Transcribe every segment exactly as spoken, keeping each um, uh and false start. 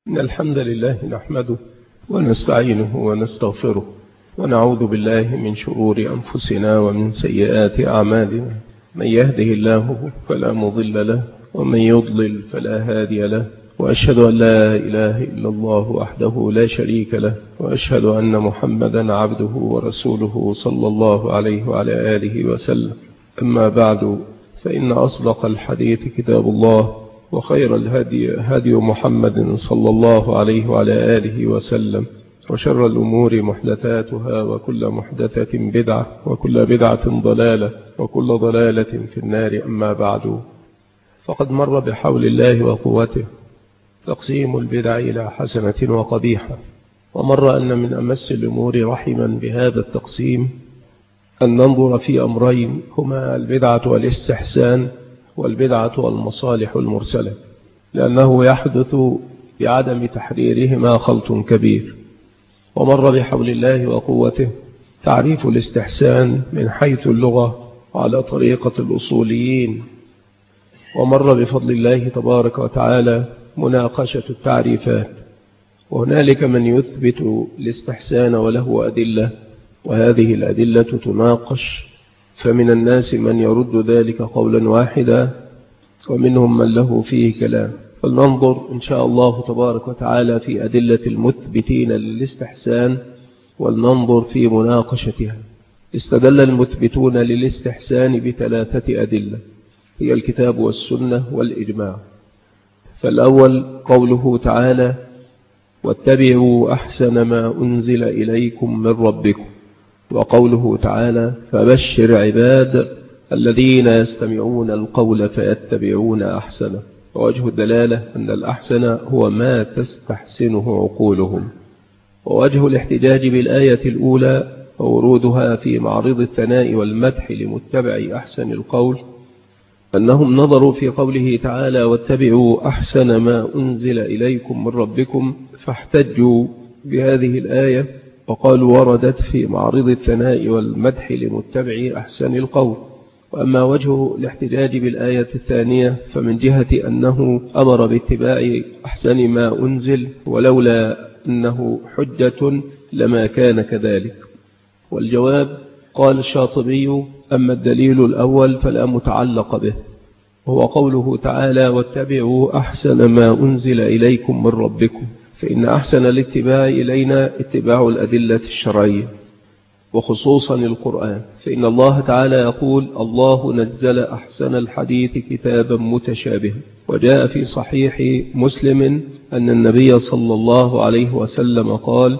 إن الحمد لله نحمده ونستعينه ونستغفره ونعوذ بالله من شرور أنفسنا ومن سيئات أعمالنا. من يهده الله فلا مضل له ومن يضلل فلا هادي له، وأشهد أن لا إله إلا الله وحده لا شريك له، وأشهد أن محمدا عبده ورسوله صلى الله عليه وعلى آله وسلم. أما بعد، فإن أصدق الحديث كتاب الله، وخير الهدي هدي محمد صلى الله عليه وعلى آله وسلم، وشر الأمور محدثاتها، وكل محدثة بدعة، وكل بدعة ضلالة، وكل ضلالة في النار. أما بعد، فقد مر بحول الله وقوته تقسيم البدع إلى حسنة وقبيحة، ومر أن من أمس الأمور رحما بهذا التقسيم أن ننظر في أمرين، هما البدعة والاستحسان، والبدعة والمصالح المرسلة، لأنه يحدث بعدم تحريرهما خلط كبير. ومر بحول الله وقوته تعريف الاستحسان من حيث اللغة على طريقة الأصوليين، ومر بفضل الله تبارك وتعالى مناقشة التعريفات، وهنالك من يثبت الاستحسان وله أدلة، وهذه الأدلة تناقش، فمن الناس من يرد ذلك قولا واحدا، ومنهم من له فيه كلام. فلننظر إن شاء الله تبارك وتعالى في أدلة المثبتين للاستحسان، ولننظر في مناقشتها. استدل المثبتون للاستحسان بثلاثة أدلة، هي الكتاب والسنة والإجماع. فالأول قوله تعالى: واتبعوا أحسن ما أنزل إليكم من ربكم، وقوله تعالى: فبشر عباد الذين يستمعون القول فيتبعون أحسنه. ووجه الدلالة أن الأحسن هو ما تستحسنه عقولهم. ووجه الاحتجاج بالآية الأولى وورودها في معرض الثناء والمدح لمتبع أحسن القول أنهم نظروا في قوله تعالى: واتبعوا أحسن ما أنزل إليكم من ربكم، فاحتجوا بهذه الآية وقالوا وردت في معرض الثناء والمدح لمتبع أحسن القول. وأما وجه الاحتجاج بالآية الثانية فمن جهة أنه أمر باتباع أحسن ما أنزل، ولولا أنه حجة لما كان كذلك. والجواب قال الشاطبي: أما الدليل الأول فلا متعلق به، وهو قوله تعالى: واتبعوا أحسن ما أنزل إليكم من ربكم، فإن أحسن الاتباع إلينا اتباع الأدلة الشرعية، وخصوصا القرآن، فإن الله تعالى يقول: الله نزل أحسن الحديث كتابا متشابها. وجاء في صحيح مسلم أن النبي صلى الله عليه وسلم قال: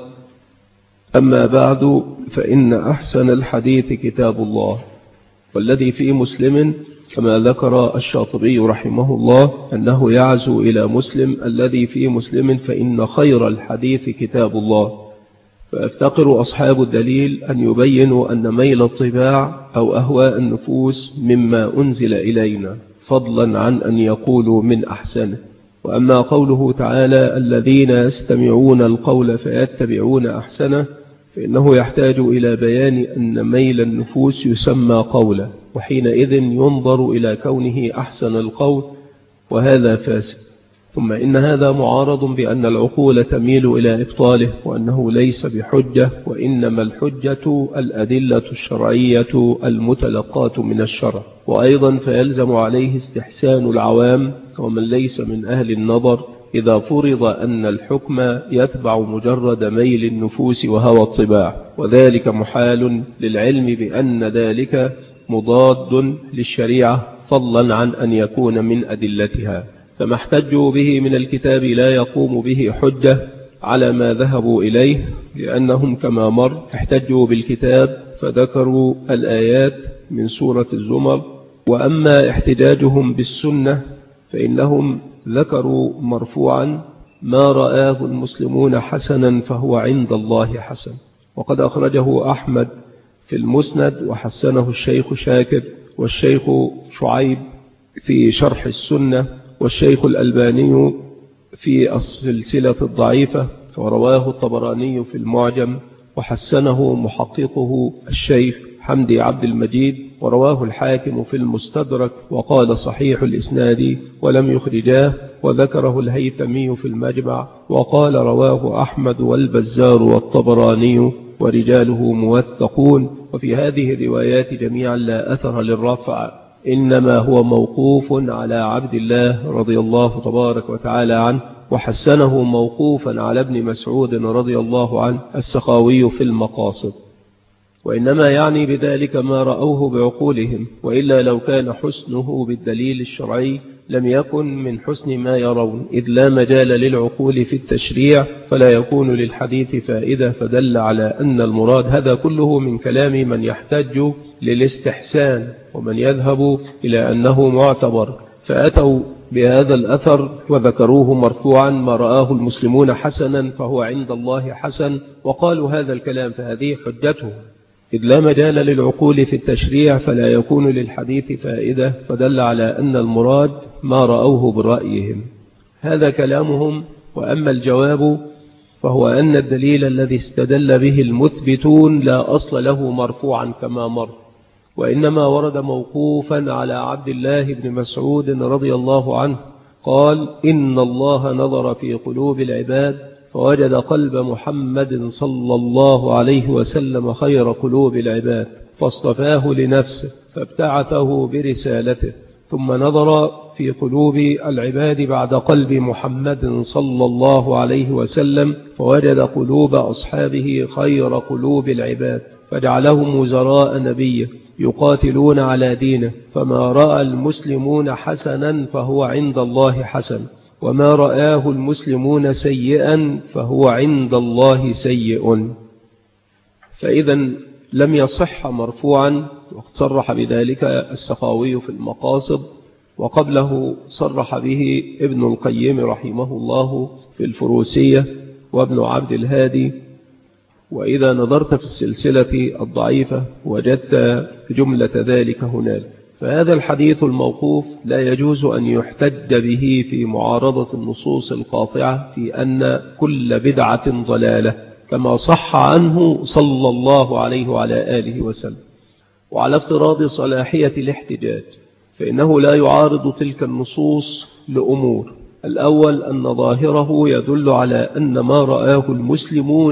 أما بعد، فإن أحسن الحديث كتاب الله. والذي في مسلم كما ذكر الشاطبي رحمه الله أنه يعزو إلى مسلم الذي في مسلم: فإن خير الحديث كتاب الله. فافتقر أصحاب الدليل أن يبينوا أن ميل الطباع أو أهواء النفوس مما أنزل إلينا، فضلا عن أن يقولوا من أحسنه. وأما قوله تعالى: الذين يستمعون القول فيتبعون أحسنه، فإنه يحتاج إلى بيان أن ميل النفوس يسمى قولا، وحينئذ ينظر إلى كونه أحسن القول، وهذا فاسد. ثم إن هذا معارض بأن العقول تميل إلى إبطاله، وأنه ليس بحجة، وإنما الحجة الأدلة الشرعية المتلقاة من الشرع. وأيضا فيلزم عليه استحسان العوام ومن ليس من أهل النظر إذا فرض أن الحكم يتبع مجرد ميل النفوس وهوى الطباع، وذلك محال للعلم بأن ذلك مضاد للشريعة، فضلا عن أن يكون من أدلتها. فما احتجوا به من الكتاب لا يقوم به حجة على ما ذهبوا إليه، لأنهم كما مر احتجوا بالكتاب فذكروا الآيات من سورة الزمر. وأما احتجاجهم بالسنة فإنهم ذكروا مرفوعا: ما رآه المسلمون حسنا فهو عند الله حسن. وقد أخرجه أحمد في المسند، وحسنه الشيخ شاكر والشيخ شعيب في شرح السنة، والشيخ الألباني في السلسلة الضعيفة، ورواه الطبراني في المعجم، وحسنه محققه الشيخ حمدي عبد المجيد، ورواه الحاكم في المستدرك وقال صحيح الإسناد، ولم يخرجاه وذكره الهيثمي في المجمع، وقال رواه أحمد والبزار والطبراني ورجاله موثقون. وفي هذه الروايات جميعا لا أثر للرفع، إنما هو موقوف على عبد الله رضي الله تبارك وتعالى عنه، وحسنه موقوفا على ابن مسعود رضي الله عنه السخاوي في المقاصد. وإنما يعني بذلك ما رأوه بعقولهم، وإلا لو كان حسنه بالدليل الشرعي لم يكن من حسن ما يرون، إذ لا مجال للعقول في التشريع، فلا يكون للحديث فائدة، فدل على أن المراد. هذا كله من كلام من يحتج للاستحسان ومن يذهب إلى أنه معتبر، فأتوا بهذا الأثر وذكروه مرفوعا: ما رآه المسلمون حسنا فهو عند الله حسن، وقالوا هذا الكلام، فهذه حجته، إذ لا مجال للعقول في التشريع فلا يكون للحديث فائدة، فدل على أن المراد ما رأوه برأيهم. هذا كلامهم. وأما الجواب فهو أن الدليل الذي استدل به المثبتون لا أصل له مرفوعا كما مر، وإنما ورد موقوفا على عبد الله بن مسعود رضي الله عنه، قال: إن الله نظر في قلوب العباد فوجد قلب محمد صلى الله عليه وسلم خير قلوب العباد، فاصطفاه لنفسه فابتعثه برسالته، ثم نظر في قلوب العباد بعد قلب محمد صلى الله عليه وسلم فوجد قلوب أصحابه خير قلوب العباد، فجعلهم وزراء نبيه يقاتلون على دينه، فما رأى المسلمون حسنا فهو عند الله حسن، وما رآه المسلمون سيئا فهو عند الله سيء. فإذا لم يصح مرفوعا، وقد صرح بذلك السخاوي في المقاصد، وقبله صرح به ابن القيم رحمه الله في الفروسية وابن عبد الهادي. وإذا نظرت في السلسلة الضعيفة وجدت جملة ذلك هنالك. فهذا الحديث الموقوف لا يجوز أن يحتج به في معارضة النصوص القاطعة في أن كل بدعة ضلالة، كما صح عنه صلى الله عليه وعلى آله وسلم. وعلى افتراض صلاحية الاحتجاج، فإنه لا يعارض تلك النصوص لأمور: الأول أن ظاهره يدل على أن ما رآه المسلمون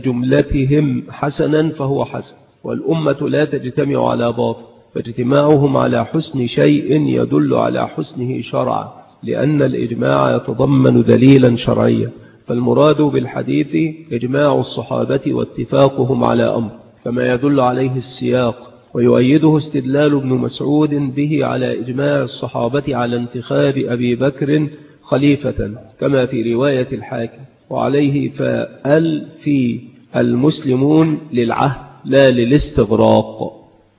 بجملتهم حسنا فهو حسن، والأمة لا تجتمع على باطل، فاجتماعهم على حسن شيء يدل على حسنه شرعا، لأن الإجماع يتضمن دليلا شرعيا. فالمراد بالحديث إجماع الصحابة واتفاقهم على أمر، كما يدل عليه السياق، ويؤيده استدلال ابن مسعود به على إجماع الصحابة على انتخاب أبي بكر خليفة، كما في رواية الحاكم، وعليه فأل في المسلمون للعهد لا للاستغراق.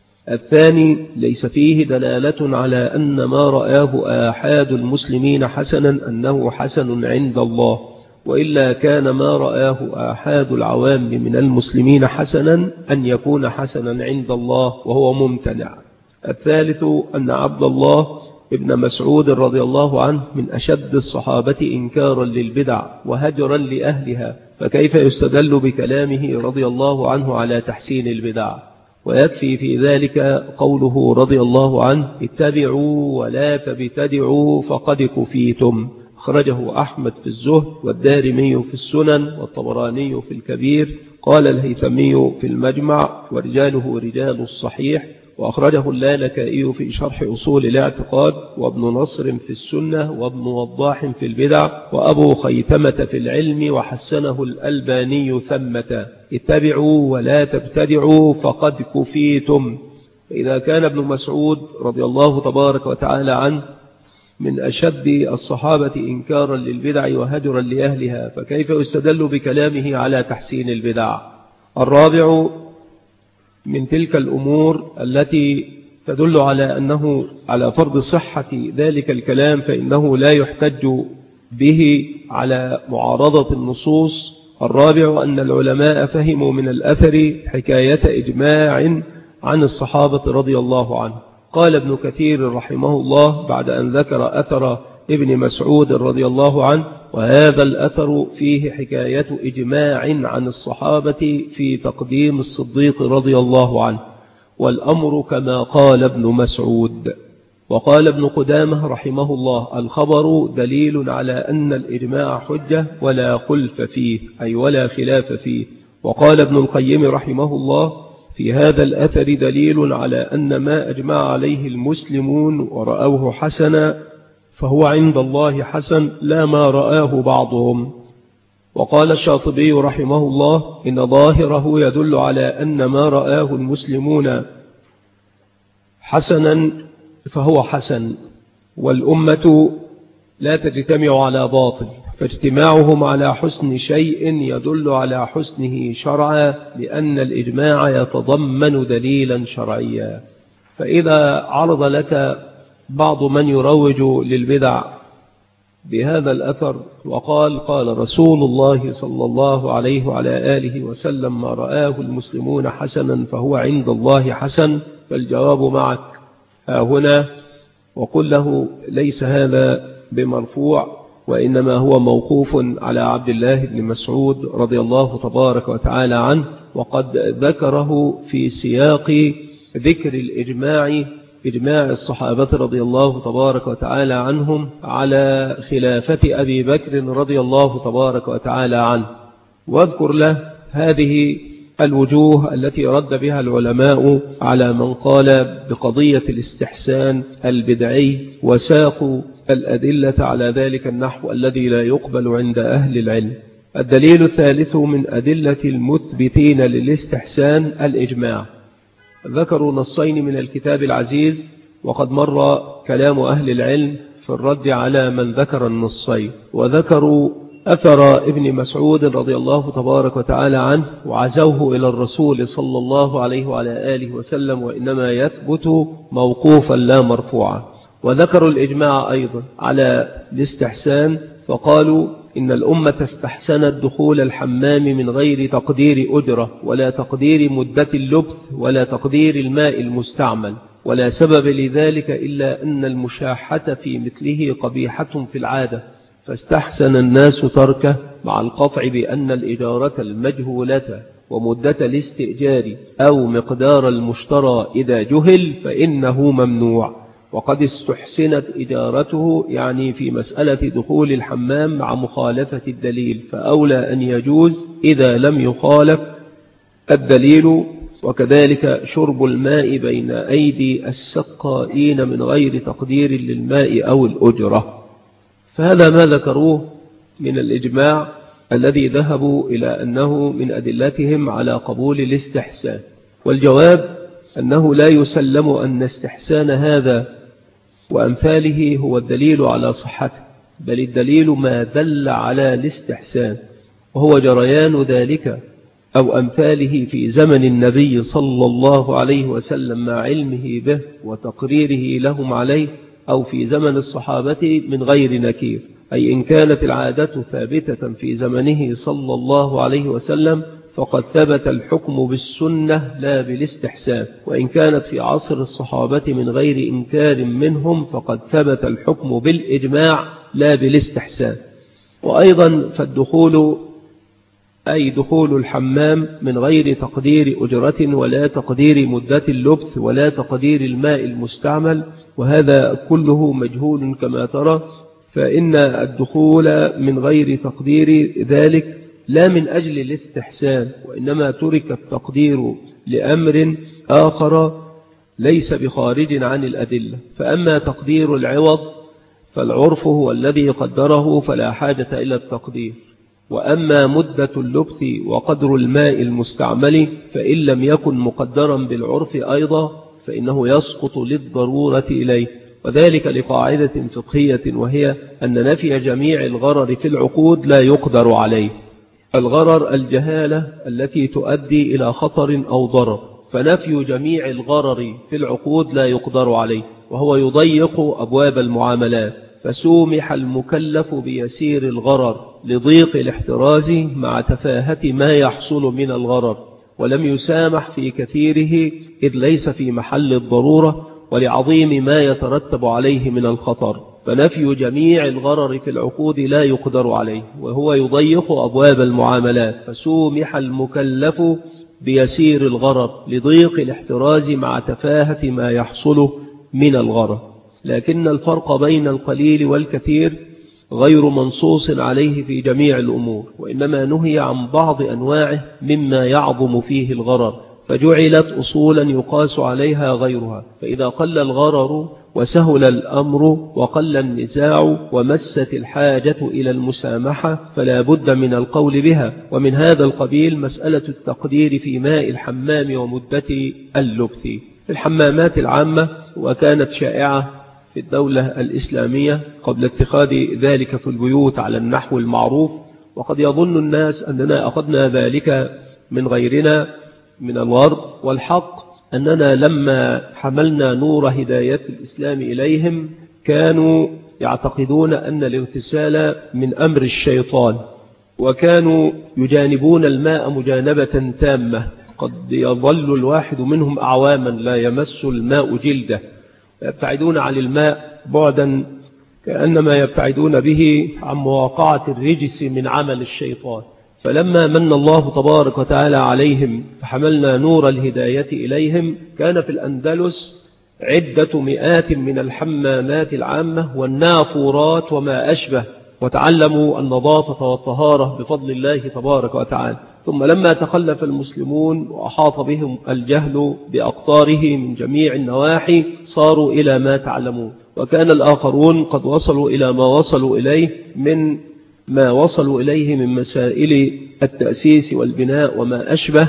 الثاني ليس فيه دلالة على أن ما رآه آحاد المسلمين حسنا أنه حسن عند الله، وإلا كان ما رآه آحاد العوام من المسلمين حسنا أن يكون حسنا عند الله، وهو ممتنع. الثالث أن عبد الله ابن مسعود رضي الله عنه من أشد الصحابة إنكارا للبدع وهجرا لأهلها، فكيف يستدل بكلامه رضي الله عنه على تحسين البدع؟ ويكفي في ذلك قوله رضي الله عنه: اتبعوا ولا تبتدعوا فقد كفيتم. أخرجه أحمد في الزهد، والدارمي في السنن، والطبراني في الكبير. قال الهيثمي في المجمع: ورجاله رجال الصحيح. وأخرجه اللالكائي في شرح أصول الاعتقاد، وابن نصر في السنة، وابن وضاح في البدع، وأبو خيثمة في العلم، وحسنه الألباني ثمة: اتبعوا ولا تبتدعوا فقد كفيتم. فإذا كان ابن مسعود رضي الله تبارك وتعالى عنه من أشد الصحابة إنكارا للبدع وهجرا لأهلها، فكيف يستدل بكلامه على تحسين البدع؟ الرابع من تلك الأمور التي تدل على أنه على فرض صحة ذلك الكلام، فإنه لا يحتج به على معارضة النصوص. الرابع أن العلماء فهموا من الأثر حكاية إجماع عن الصحابة رضي الله عنه. قال ابن كثير رحمه الله بعد أن ذكر أثر ابن مسعود رضي الله عنه: وهذا الأثر فيه حكاية إجماع عن الصحابة في تقديم الصديق رضي الله عنه، والأمر كما قال ابن مسعود. وقال ابن قدامة رحمه الله: الخبر دليل على أن الإجماع حجة ولا خلف فيه، أي ولا خلاف فيه. وقال ابن القيم رحمه الله: في هذا الأثر دليل على أن ما أجمع عليه المسلمون ورأوه حسنا فهو عند الله حسن، لا ما رآه بعضهم. وقال الشاطبي رحمه الله: إن ظاهره يدل على أن ما رآه المسلمون حسنا فهو حسن، والأمة لا تجتمع على باطل، فاجتماعهم على حسن شيء يدل على حسنه شرعا، لأن الإجماع يتضمن دليلا شرعيا. فإذا عرض لك بعض من يروج للبدع بهذا الأثر وقال: قال رسول الله صلى الله عليه وعلى آله وسلم: ما رآه المسلمون حسنا فهو عند الله حسن، فالجواب معك ها هنا، وقل له: ليس هذا بمرفوع، وإنما هو موقوف على عبد الله بن مسعود رضي الله تبارك وتعالى عنه، وقد ذكره في سياق ذكر الإجماع، إجماع الصحابة رضي الله تبارك وتعالى عنهم على خلافة أبي بكر رضي الله تبارك وتعالى عنه. واذكر له هذه الوجوه التي رد بها العلماء على من قال بقضية الاستحسان البدعي، وساقوا الأدلة على ذلك النحو الذي لا يقبل عند أهل العلم. الدليل الثالث من أدلة المثبتين للاستحسان الإجماع. ذكروا نصين من الكتاب العزيز، وقد مر كلام أهل العلم في الرد على من ذكر النصين، وذكروا أثر ابن مسعود رضي الله تبارك وتعالى عنه وعزوه إلى الرسول صلى الله عليه وعلى آله وسلم، وإنما يثبت موقوفا لا مرفوعا. وذكروا الإجماع أيضا على الاستحسان، فقالوا: إن الأمة استحسنت دخول الحمام من غير تقدير أجرة ولا تقدير مدة اللبث ولا تقدير الماء المستعمل، ولا سبب لذلك إلا أن المشاحة في مثله قبيحة في العادة، فاستحسن الناس تركه، مع القطع بأن الإجارة المجهولة ومدة الاستئجار أو مقدار المشترى إذا جهل فإنه ممنوع. وقد استحسنت إجارته، يعني في مسألة دخول الحمام مع مخالفة الدليل، فأولى أن يجوز إذا لم يخالف الدليل. وكذلك شرب الماء بين أيدي السقائين من غير تقدير للماء أو الأجرة. فهذا ما ذكروه من الإجماع الذي ذهبوا إلى أنه من أدلتهم على قبول الاستحسان. والجواب أنه لا يسلم أن استحسان هذا وأمثاله هو الدليل على صحته، بل الدليل ما دل على الاستحسان، وهو جريان ذلك أو أمثاله في زمن النبي صلى الله عليه وسلم مع علمه به وتقريره لهم عليه، أو في زمن الصحابة من غير نكير، أي إن كانت العادة ثابتة في زمنه صلى الله عليه وسلم فقد ثبت الحكم بالسنة لا بالاستحسان، وإن كانت في عصر الصحابة من غير إنكار منهم فقد ثبت الحكم بالإجماع لا بالاستحسان. وأيضا فالدخول أي دخول الحمام من غير تقدير أجرة ولا تقدير مدة اللبث ولا تقدير الماء المستعمل، وهذا كله مجهول كما ترى، فإن الدخول من غير تقدير ذلك لا من أجل الاستحسان، وإنما ترك التقدير لأمر آخر ليس بخارج عن الأدلة. فأما تقدير العوض فالعرف هو الذي قدره فلا حاجة إلى التقدير، وأما مدة اللبث وقدر الماء المستعمل فإن لم يكن مقدرا بالعرف أيضا فإنه يسقط للضرورة إليه، وذلك لقاعدة فقهية، وهي أن نفي جميع الغرر في العقود لا يقدر عليه. الغرر الجهالة التي تؤدي إلى خطر أو ضرر، فنفي جميع الغرر في العقود لا يقدر عليه، وهو يضيق أبواب المعاملات، فسومح المكلف بيسير الغرر لضيق الاحتراز مع تفاهة ما يحصل من الغرر، ولم يسامح في كثيره إذ ليس في محل الضرورة ولعظيم ما يترتب عليه من الخطر، فنفي جميع الغرر في العقود لا يقدر عليه، وهو يضيق أبواب المعاملات، فسومح المكلف بيسير الغرر لضيق الاحتراز مع تفاهة ما يحصل من الغرر. لكن الفرق بين القليل والكثير غير منصوص عليه في جميع الأمور، وإنما نهي عن بعض أنواعه مما يعظم فيه الغرر، فجعلت أصولا يقاس عليها غيرها. فإذا قل الغرر وسهل الأمر وقل النزاع ومست الحاجة إلى المسامحة فلا بد من القول بها. ومن هذا القبيل مسألة التقدير في ماء الحمام ومدة اللبث في الحمامات العامة، وكانت شائعة في الدولة الإسلامية قبل اتخاذ ذلك في البيوت على النحو المعروف. وقد يظن الناس أننا أخذنا ذلك من غيرنا من الغرب، والحق أننا لما حملنا نور هداية الإسلام إليهم كانوا يعتقدون أن الاغتسال من أمر الشيطان، وكانوا يجانبون الماء مجانبة تامة. قد يظل الواحد منهم أعواما لا يمس الماء جلده، يبتعدون عن الماء بعدا كأنما يبتعدون به عن مواقعة الرجس من عمل الشيطان. فلما من الله تبارك وتعالى عليهم فحملنا نور الهداية إليهم، كان في الأندلس عدة مئات من الحمامات العامة والنافورات وما أشبه، وتعلموا النظافة والطهارة بفضل الله تبارك وتعالى. ثم لما تخلف المسلمون وأحاط بهم الجهل بأقطاره من جميع النواحي صاروا إلى ما تعلمون، وكان الآخرون قد وصلوا إلى ما وصلوا إليه من ما وصلوا إليه من مسائل التأسيس والبناء وما أشبه،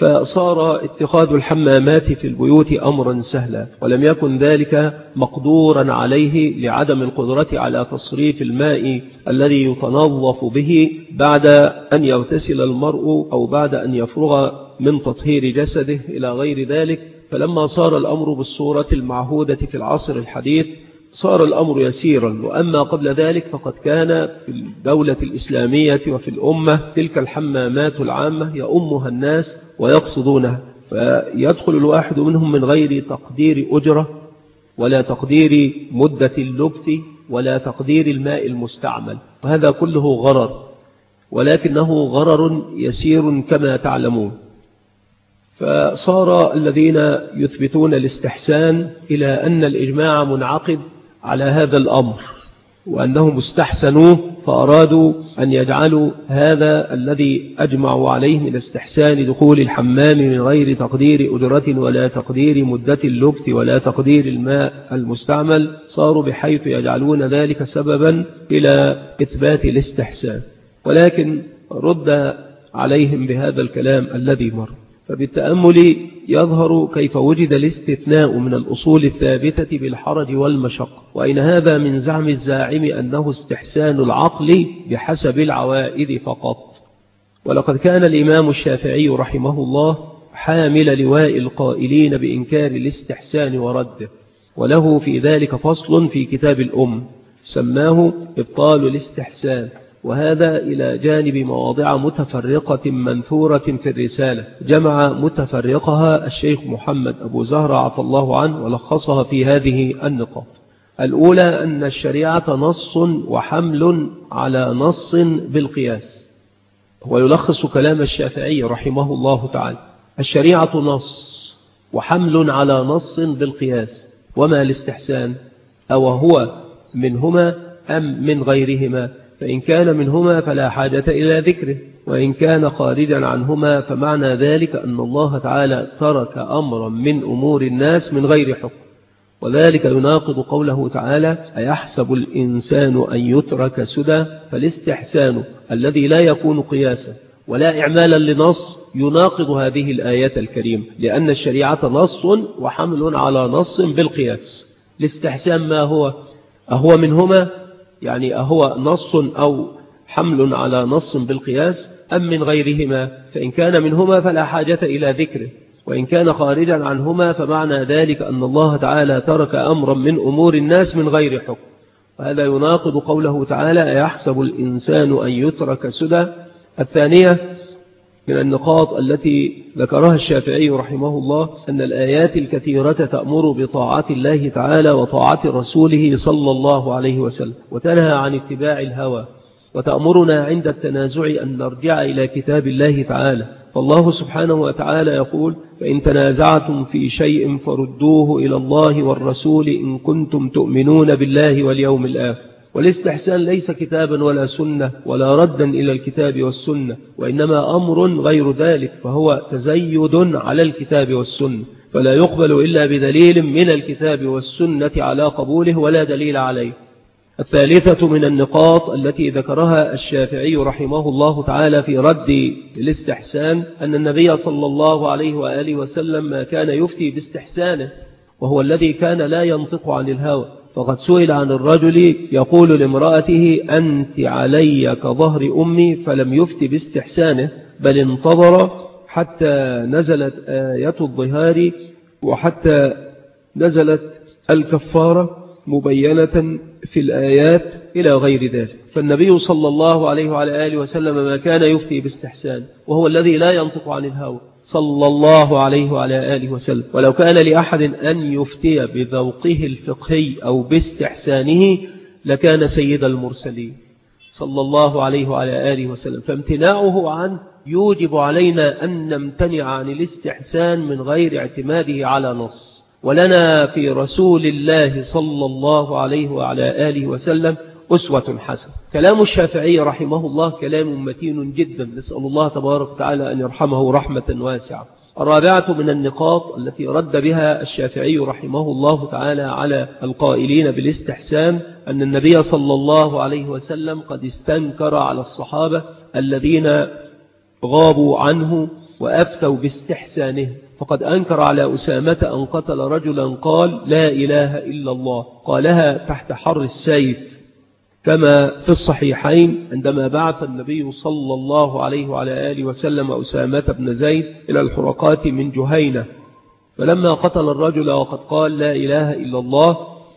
فصار اتخاذ الحمامات في البيوت أمرا سهلا، ولم يكن ذلك مقدورا عليه لعدم القدرة على تصريف الماء الذي يتنظف به بعد أن يغتسل المرء أو بعد أن يفرغ من تطهير جسده إلى غير ذلك. فلما صار الأمر بالصورة المعهودة في العصر الحديث صار الأمر يسيرا. وأما قبل ذلك فقد كان في الدولة الإسلامية وفي الأمة تلك الحمامات العامة يأمها الناس ويقصدونها، فيدخل الواحد منهم من غير تقدير أجرة ولا تقدير مدة اللبث ولا تقدير الماء المستعمل، وهذا كله غرر، ولكنه غرر يسير كما تعلمون. فصار الذين يثبتون الاستحسان إلى أن الإجماع منعقد على هذا الأمر وأنهم استحسنوه، فأرادوا أن يجعلوا هذا الذي أجمعوا عليه من استحسان دخول الحمام من غير تقدير أجرة ولا تقدير مدة اللبث ولا تقدير الماء المستعمل، صاروا بحيث يجعلون ذلك سببا إلى إثبات الاستحسان. ولكن رد عليهم بهذا الكلام الذي مر. فبالتأمل يظهر كيف وجد الاستثناء من الأصول الثابتة بالحرج والمشق، وإن هذا من زعم الزاعم أنه استحسان العقل بحسب العوائد فقط. ولقد كان الإمام الشافعي رحمه الله حامل لواء القائلين بإنكار الاستحسان ورده، وله في ذلك فصل في كتاب الأم سماه إبطال الاستحسان، وهذا إلى جانب مواضع متفرقة منثورة في الرسالة جمع متفرقها الشيخ محمد أبو زهرة عفى الله عنه ولخصها في هذه النقاط. الأولى أن الشريعة نص وحمل على نص بالقياس. ويلخص كلام الشافعي رحمه الله تعالى: الشريعة نص وحمل على نص بالقياس، وما الاستحسان؟ أو هو منهما أم من غيرهما؟ فإن كان منهما فلا حاجة إلى ذكره، وإن كان خارجا عنهما فمعنى ذلك أن الله تعالى ترك أمرا من أمور الناس من غير حكم، وذلك يناقض قوله تعالى: أيحسب الإنسان أن يترك سدى؟ فالاستحسان الذي لا يكون قياسا ولا إعمالا لنص يناقض هذه الآية الكريمة، لأن الشريعة نص وحمل على نص بالقياس. الاستحسان ما هو؟ أهو منهما؟ يعني أهو نص أو حمل على نص بالقياس أم من غيرهما؟ فإن كان منهما فلا حاجة إلى ذكره، وإن كان خارجا عنهما فمعنى ذلك أن الله تعالى ترك أمرا من أمور الناس من غير حكم، وهذا يناقض قوله تعالى: أيحسب الإنسان أن يترك سدى. الثانية من النقاط التي ذكرها الشافعي رحمه الله أن الآيات الكثيرة تأمر بطاعة الله تعالى وطاعة رسوله صلى الله عليه وسلم، وتنهى عن اتباع الهوى، وتأمرنا عند التنازع أن نرجع إلى كتاب الله تعالى. فالله سبحانه وتعالى يقول: فإن تنازعتم في شيء فردوه إلى الله والرسول إن كنتم تؤمنون بالله واليوم الآخر. والاستحسان ليس كتابا ولا سنة ولا ردا إلى الكتاب والسنة، وإنما أمر غير ذلك، فهو تزيد على الكتاب والسنة، فلا يقبل إلا بدليل من الكتاب والسنة على قبوله ولا دليل عليه. الثالثة من النقاط التي ذكرها الشافعي رحمه الله تعالى في رد الاستحسان أن النبي صلى الله عليه وآله وسلم ما كان يفتي باستحسانه، وهو الذي كان لا ينطق عن الهوى. فقد سئل عن الرجل يقول لامرأته: أنت علي كظهر أمي، فلم يفتي باستحسانه، بل انتظر حتى نزلت آية الظهار وحتى نزلت الكفارة مبينة في الآيات إلى غير ذلك. فالنبي صلى الله عليه وعلى آله وسلم ما كان يفتي باستحسان، وهو الذي لا ينطق عن الهوى صلى الله عليه وعلى آله وسلم. ولو كان لأحد أن يفتي بذوقه الفقهي أو باستحسانه لكان سيد المرسلين صلى الله عليه وعلى آله وسلم. فامتناعه عنه يوجب علينا أن نمتنع عن الاستحسان من غير اعتماده على نص. ولنا في رسول الله صلى الله عليه وعلى آله وسلم أسوة حسنة. كلام الشافعي رحمه الله كلام متين جدا، نسأل الله تبارك وتعالى أن يرحمه رحمة واسعة. الرابعة من النقاط التي رد بها الشافعي رحمه الله تعالى على القائلين بالاستحسان أن النبي صلى الله عليه وسلم قد استنكر على الصحابة الذين غابوا عنه وأفتوا باستحسانه. فقد أنكر على أسامة أن قتل رجلا قال: لا إله إلا الله، قالها تحت حر السيف، كما في الصحيحين عندما بعث النبي صلى الله عليه وعلى آله وسلم أسامة بن زيد إلى الحرقات من جهينة، فلما قتل الرجل وقد قال لا إله إلا الله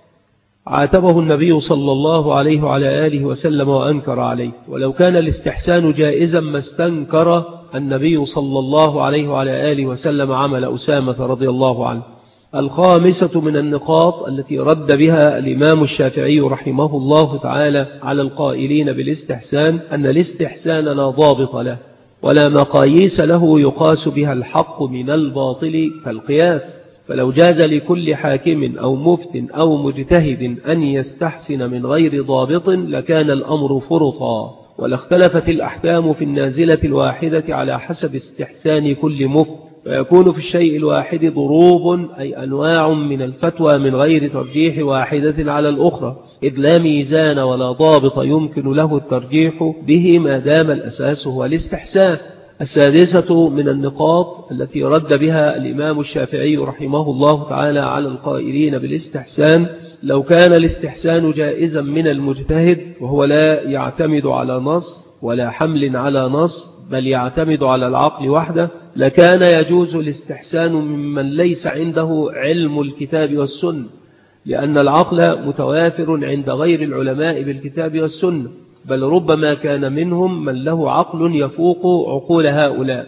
عاتبه النبي صلى الله عليه وعلى آله وسلم وأنكر عليه. ولو كان الاستحسان جائزا ما استنكر النبي صلى الله عليه وعلى آله وسلم عمل أسامة رضي الله عنه. الخامسة من النقاط التي رد بها الإمام الشافعي رحمه الله تعالى على القائلين بالاستحسان أن الاستحسان لا ضابط له ولا مقاييس له يقاس بها الحق من الباطل كالقياس. فلو جاز لكل حاكم أو مفت أو مجتهد أن يستحسن من غير ضابط لكان الأمر فرطا، ولاختلفت الأحكام في النازلة الواحدة على حسب استحسان كل مفت، فيكون في الشيء الواحد ضروب أي أنواع من الفتوى من غير ترجيح واحدة على الأخرى، إذ لا ميزان ولا ضابط يمكن له الترجيح به ما دام الأساس هو الاستحسان. السادسة من النقاط التي رد بها الإمام الشافعي رحمه الله تعالى على القائلين بالاستحسان: لو كان الاستحسان جائزا من المجتهد وهو لا يعتمد على نص ولا حمل على نص بل يعتمد على العقل وحده لكان يجوز الاستحسان ممن ليس عنده علم الكتاب والسنة، لأن العقل متوافر عند غير العلماء بالكتاب والسنة، بل ربما كان منهم من له عقل يفوق عقول هؤلاء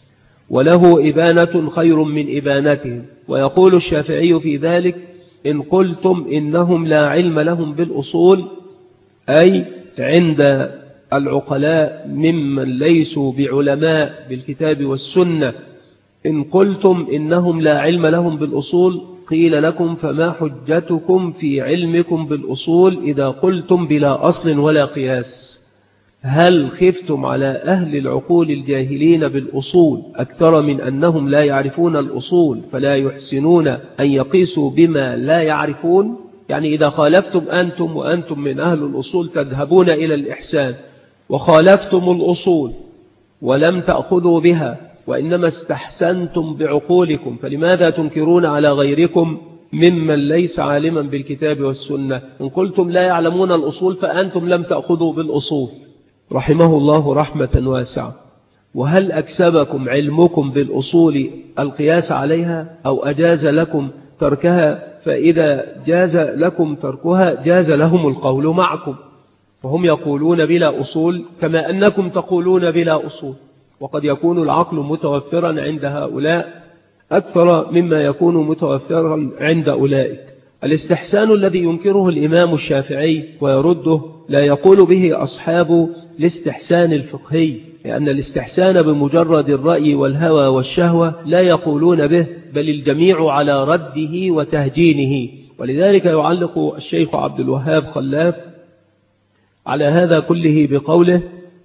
وله إبانة خير من إبانتهم. ويقول الشافعي في ذلك: إن قلتم إنهم لا علم لهم بالأصول، أي عند العقلاء ممن ليسوا بعلماء بالكتاب والسنة، إن قلتم إنهم لا علم لهم بالأصول قيل لكم: فما حجتكم في علمكم بالأصول إذا قلتم بلا أصل ولا قياس؟ هل خفتم على أهل العقول الجاهلين بالأصول أكثر من أنهم لا يعرفون الأصول فلا يحسنون أن يقيسوا بما لا يعرفون؟ يعني إذا خالفتم أنتم وأنتم من أهل الأصول تذهبون إلى الإحسان، وخالفتم الأصول ولم تأخذوا بها وإنما استحسنتم بعقولكم، فلماذا تنكرون على غيركم ممن ليس عالما بالكتاب والسنة؟ إن قلتم لا يعلمون الأصول فأنتم لم تأخذوا بالأصول. رحمه الله رحمة واسعة. وهل أكسبكم علمكم بالأصول القياس عليها أو أجاز لكم تركها؟ فإذا جاز لكم تركها جاز لهم القول معكم، فهم يقولون بلا أصول كما أنكم تقولون بلا أصول، وقد يكون العقل متوفرا عند هؤلاء أكثر مما يكون متوفرا عند أولئك. الاستحسان الذي ينكره الإمام الشافعي ويرده لا يقول به أصحاب الاستحسان الفقهي، لأن الاستحسان بمجرد الرأي والهوى والشهوة لا يقولون به، بل الجميع على رده وتهجينه. ولذلك يعلق الشيخ عبد الوهاب خلاف على هذا كله بقوله: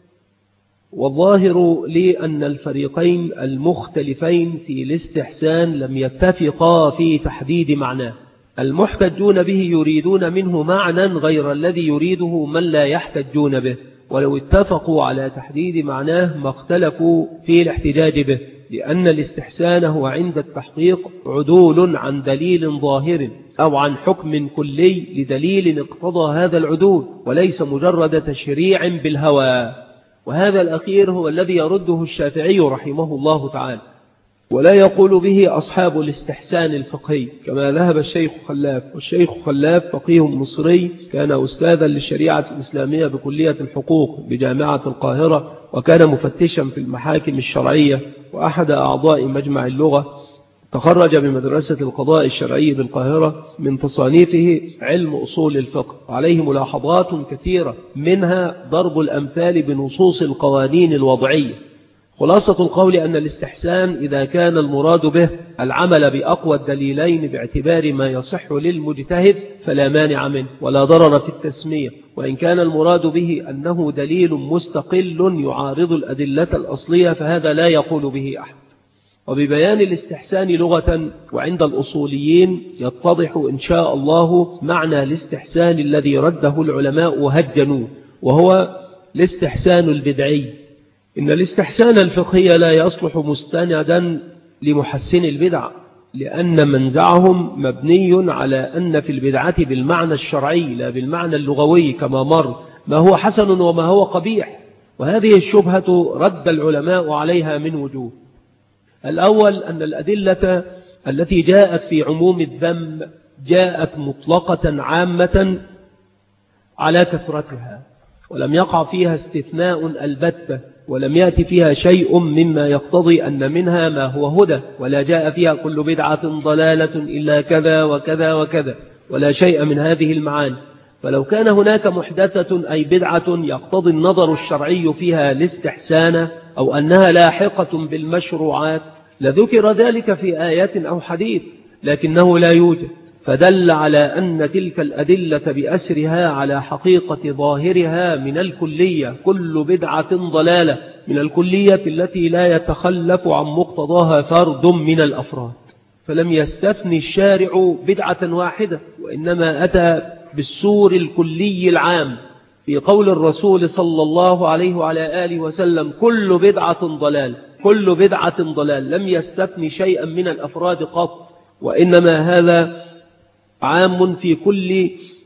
والظاهر لي أن الفريقين المختلفين في الاستحسان لم يتفقا في تحديد معناه. المحتجون به يريدون منه معنى غير الذي يريده من لا يحتجون به، ولو اتفقوا على تحديد معناه ما اختلفوا في الاحتجاج به، لأن الاستحسان هو عند التحقيق عدول عن دليل ظاهر أو عن حكم كلي لدليل اقتضى هذا العدول، وليس مجرد تشريع بالهوى. وهذا الأخير هو الذي يرده الشافعي رحمه الله تعالى، ولا يقول به أصحاب الاستحسان الفقهي كما ذهب الشيخ خلاف. والشيخ خلاف فقيه مصري، كان أستاذا للشريعة الإسلامية بكلية الحقوق بجامعة القاهرة، وكان مفتشا في المحاكم الشرعية وأحد أعضاء مجمع اللغة. تخرج بمدرسة القضاء الشرعي بالقاهرة، من تصانيفه علم أصول الفقه، عليه ملاحظات كثيرة، منها ضرب الأمثال بنصوص القوانين الوضعية. خلاصة القول أن الاستحسان إذا كان المراد به العمل بأقوى الدليلين باعتبار ما يصح للمجتهد فلا مانع منه ولا ضرر في التسمية، وإن كان المراد به أنه دليل مستقل يعارض الأدلة الأصلية فهذا لا يقول به أحد. وببيان الاستحسان لغة وعند الأصوليين يتضح إن شاء الله معنى الاستحسان الذي رده العلماء وهجنوه، وهو الاستحسان البدعي. إن الاستحسان الفقهي لا يصلح مستندا لمحسن البدع، لأن منزعهم مبني على أن في البدعة بالمعنى الشرعي لا بالمعنى اللغوي كما مر ما هو حسن وما هو قبيح. وهذه الشبهة رد العلماء عليها من وجوه. الأول أن الأدلة التي جاءت في عموم الذم جاءت مطلقة عامة على كثرتها، ولم يقع فيها استثناء البتة، ولم يأتي فيها شيء مما يقتضي أن منها ما هو هدى، ولا جاء فيها كل بدعة ضلالة إلا كذا وكذا وكذا، ولا شيء من هذه المعاني. فلو كان هناك محدثة أي بدعة يقتضي النظر الشرعي فيها الاستحسان أو أنها لاحقة بالمشروعات لذكر ذلك في آيات أو حديث، لكنه لا يوجد، فدل على أن تلك الأدلة بأسرها على حقيقة ظاهرها من الكلية، كل بدعة ضلالة، من الكلية التي لا يتخلف عن مقتضاها فرد من الأفراد. فلم يستثني الشارع بدعة واحدة، وإنما أتى بالسور الكلي العام في قول الرسول صلى الله عليه وعلى آله وسلم: كل بدعة ضلال، كل بدعة ضلال، لم يستثني شيئا من الأفراد قط، وإنما هذا عام في كل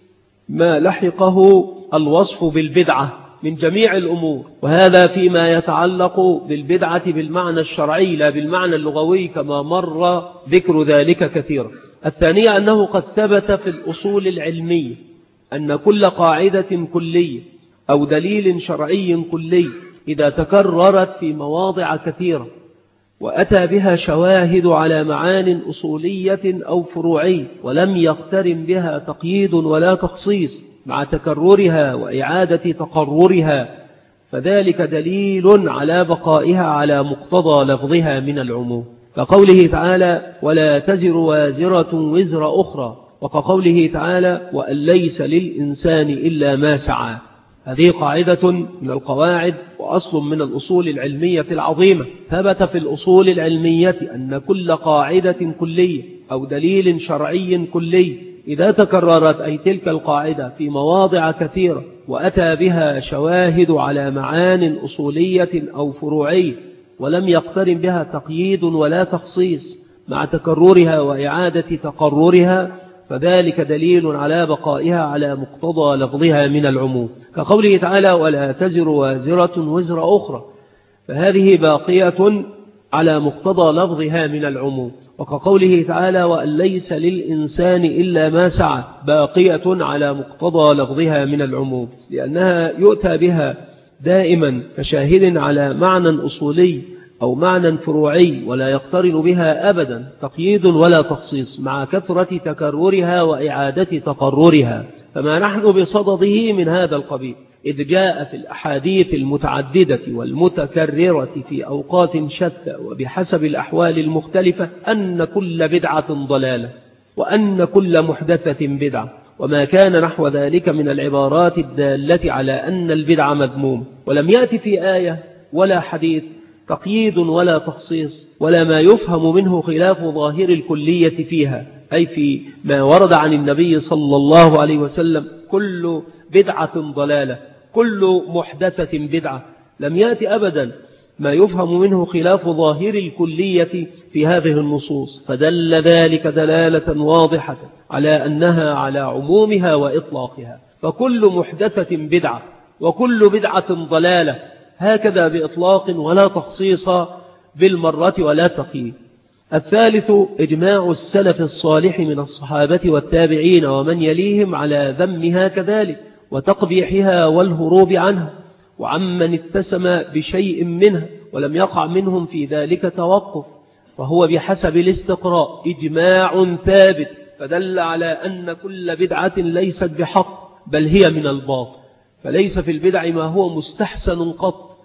ما لحقه الوصف بالبدعة من جميع الأمور. وهذا فيما يتعلق بالبدعة بالمعنى الشرعي لا بالمعنى اللغوي كما مر ذكر ذلك كثيرا. الثانية أنه قد ثبت في الأصول العلمية أن كل قاعدة كلية أو دليل شرعي كلي إذا تكررت في مواضع كثيرة وأتى بها شواهد على معان أصولية أو فروعية ولم يقترن بها تقييد ولا تخصيص مع تكررها وإعادة تقررها، فذلك دليل على بقائها على مقتضى لفظها من العموم، كقوله تعالى: ولا تزر وازرة وزر أخرى، وكقوله تعالى: وأن ليس للإنسان إلا ما سعى. هذه قاعدة من القواعد وأصل من الأصول العلمية العظيمة. ثبت في الأصول العلمية أن كل قاعدة كلية أو دليل شرعي كلي إذا تكررت أي تلك القاعدة في مواضع كثيرة وأتى بها شواهد على معان أصولية أو فروعية ولم يقترن بها تقييد ولا تخصيص مع تكررها وإعادة تقررها، فذلك دليل على بقائها على مقتضى لفظها من العموم، كقوله تعالى: ولا تزر وازرة وزر أخرى، فهذه باقية على مقتضى لفظها من العموم. وكقوله تعالى: وأن ليس للإنسان إلا ما سعى، باقية على مقتضى لفظها من العموم، لأنها يؤتى بها دائما كشاهد على معنى أصولي أو معنى فروعي ولا يقترن بها أبدا تقييد ولا تخصيص مع كثرة تكررها وإعادة تقررها، فما نحن بصدده من هذا القبيل، إذ جاء في الأحاديث المتعددة والمتكررة في أوقات شتى وبحسب الأحوال المختلفة أن كل بدعة ضلالة وأن كل محدثة بدعة، وما كان نحو ذلك من العبارات الدالة على أن البدعة مذموم. ولم يأتي في آية ولا حديث تقييد ولا تخصيص ولا ما يفهم منه خلاف ظاهر الكلية فيها، أي في ما ورد عن النبي صلى الله عليه وسلم كل بدعة ضلالة كل محدثة بدعة. لم يأتي أبدا ما يفهم منه خلاف ظاهر الكلية في هذه النصوص، فدل ذلك دلالة واضحة على أنها على عمومها وإطلاقها، فكل محدثة بدعة وكل بدعة ضلالة، هكذا بإطلاق ولا تخصيص بالمرة ولا تقييد. الثالث إجماع السلف الصالح من الصحابة والتابعين ومن يليهم على ذمها كذلك وتقبيحها والهروب عنها، وعمن اتسم بشيء منها ولم يقع منهم في ذلك توقف، وهو بحسب الاستقراء إجماع ثابت، فدل على أن كل بدعة ليست بحق بل هي من الباطل، فليس في البدع ما هو مستحسن قط،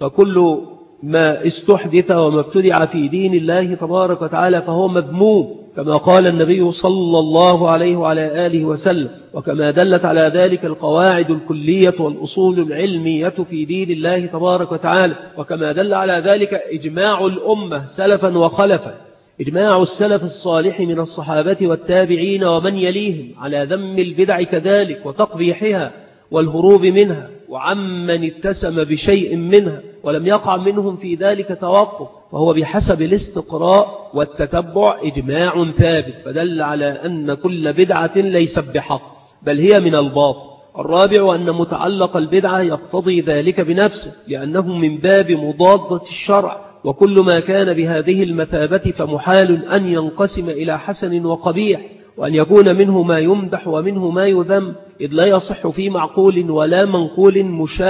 فكل ما استحدث وما ابتدع في دين الله تبارك وتعالى فهو مذموم، كما قال النبي صلى الله عليه وعلى آله وسلم، وكما دلت على ذلك القواعد الكلية والأصول العلمية في دين الله تبارك وتعالى، وكما دل على ذلك إجماع الأمة سلفا وخلفا، إجماع السلف الصالح من الصحابة والتابعين ومن يليهم على ذم البدع كذلك وتقبيحها والهروب منها، وعمن اتسم بشيء منها ولم يقع منهم في ذلك توقف، فهو بحسب الاستقراء والتتبع إجماع ثابت، فدل على أن كل بدعة ليست بحق بل هي من الباطل. الرابع أن متعلق البدعة يقتضي ذلك بنفسه، لأنه من باب مضادة الشرع، وكل ما كان بهذه المثابة فمحال أن ينقسم إلى حسن وقبيح، وأن يكون منه ما يمدح ومنه ما يذم، إذ لا يصح في معقول ولا منقول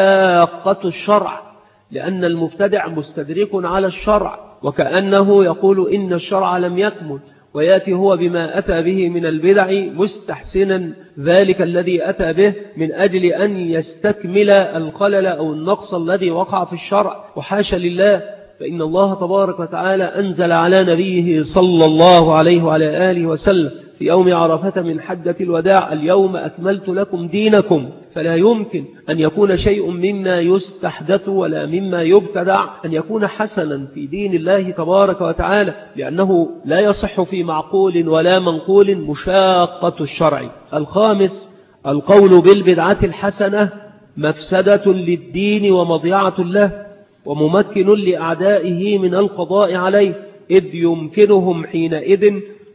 مشاقة الشرع، لأن المبتدع مستدرك على الشرع، وكأنه يقول إن الشرع لم يكمل، ويأتي هو بما أتى به من البدع مستحسنا ذلك الذي أتى به من أجل أن يستكمل الخلل أو النقص الذي وقع في الشرع، وحاشا لله، فإن الله تبارك وتعالى أنزل على نبيه صلى الله عليه وعلى آله وسلم في يوم عرفة من حجة الوداع: اليوم أكملت لكم دينكم، فلا يمكن أن يكون شيء مما يستحدث ولا مما يبتدع أن يكون حسنا في دين الله تبارك وتعالى، لأنه لا يصح في معقول ولا منقول مشاقة الشرع. الخامس القول بالبدعة الحسنة مفسدة للدين ومضيعة له، وممكن لأعدائه من القضاء عليه، إذ يمكنهم حينئذ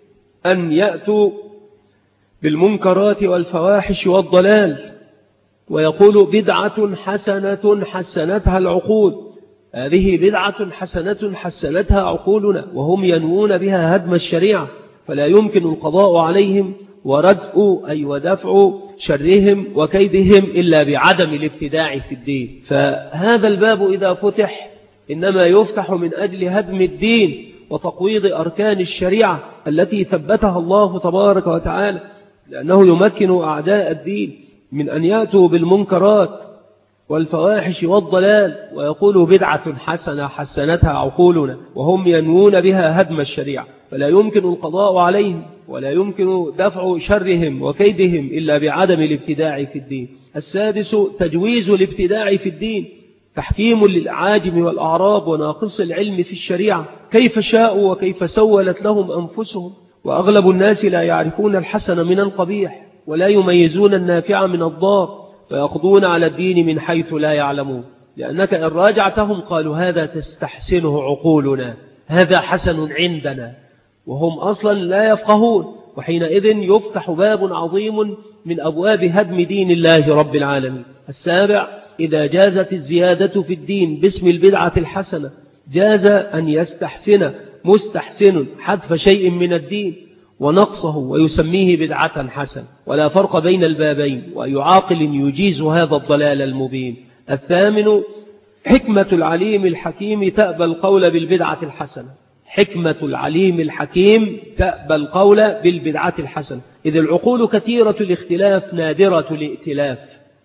أن يأتوا بالمنكرات والفواحش والضلال ويقول بدعة حسنة حسنتها العقول، هذه بدعة حسنة حسنتها عقولنا، وهم ينوون بها هدم الشريعة، فلا يمكن القضاء عليهم وردء أي ودفع شرهم وكيدهم إلا بعدم الابتداع في الدين. فهذا الباب إذا فتح إنما يفتح من أجل هدم الدين وتقويض أركان الشريعة التي ثبتها الله تبارك وتعالى، لأنه يمكن أعداء الدين من أن يأتوا بالمنكرات والفواحش والضلال ويقولوا بدعة حسنة حسنتها عقولنا، وهم ينوون بها هدم الشريعة، فلا يمكن القضاء عليهم ولا يمكن دفع شرهم وكيدهم إلا بعدم الابتداع في الدين. السادس تجويز الابتداع في الدين، تحكيم للأعاجم والأعراب وناقص العلم في الشريعة كيف شاءوا وكيف سولت لهم أنفسهم، وأغلب الناس لا يعرفون الحسن من القبيح ولا يميزون النافع من الضار، فيقضون على الدين من حيث لا يعلمون، لأنك إن راجعتهم قالوا هذا تستحسنه عقولنا، هذا حسن عندنا، وهم أصلا لا يفقهون، وحينئذ يفتح باب عظيم من أبواب هدم دين الله رب العالمين. السابع إذا جازت الزيادة في الدين باسم البدعة الحسنة جاز أن يستحسن مستحسن حذف شيء من الدين ونقصه ويسميه بدعة حسن، ولا فرق بين البابين، وأي عاقل يجيز هذا الضلال المبين. الثامن حكمة العليم الحكيم تأبى القول بالبدعة الحسنة. حكمة العليم الحكيم تأبى القول بالبدعة الحسنة، إذ العقول كثيرة الاختلاف نادرة الائتلاف.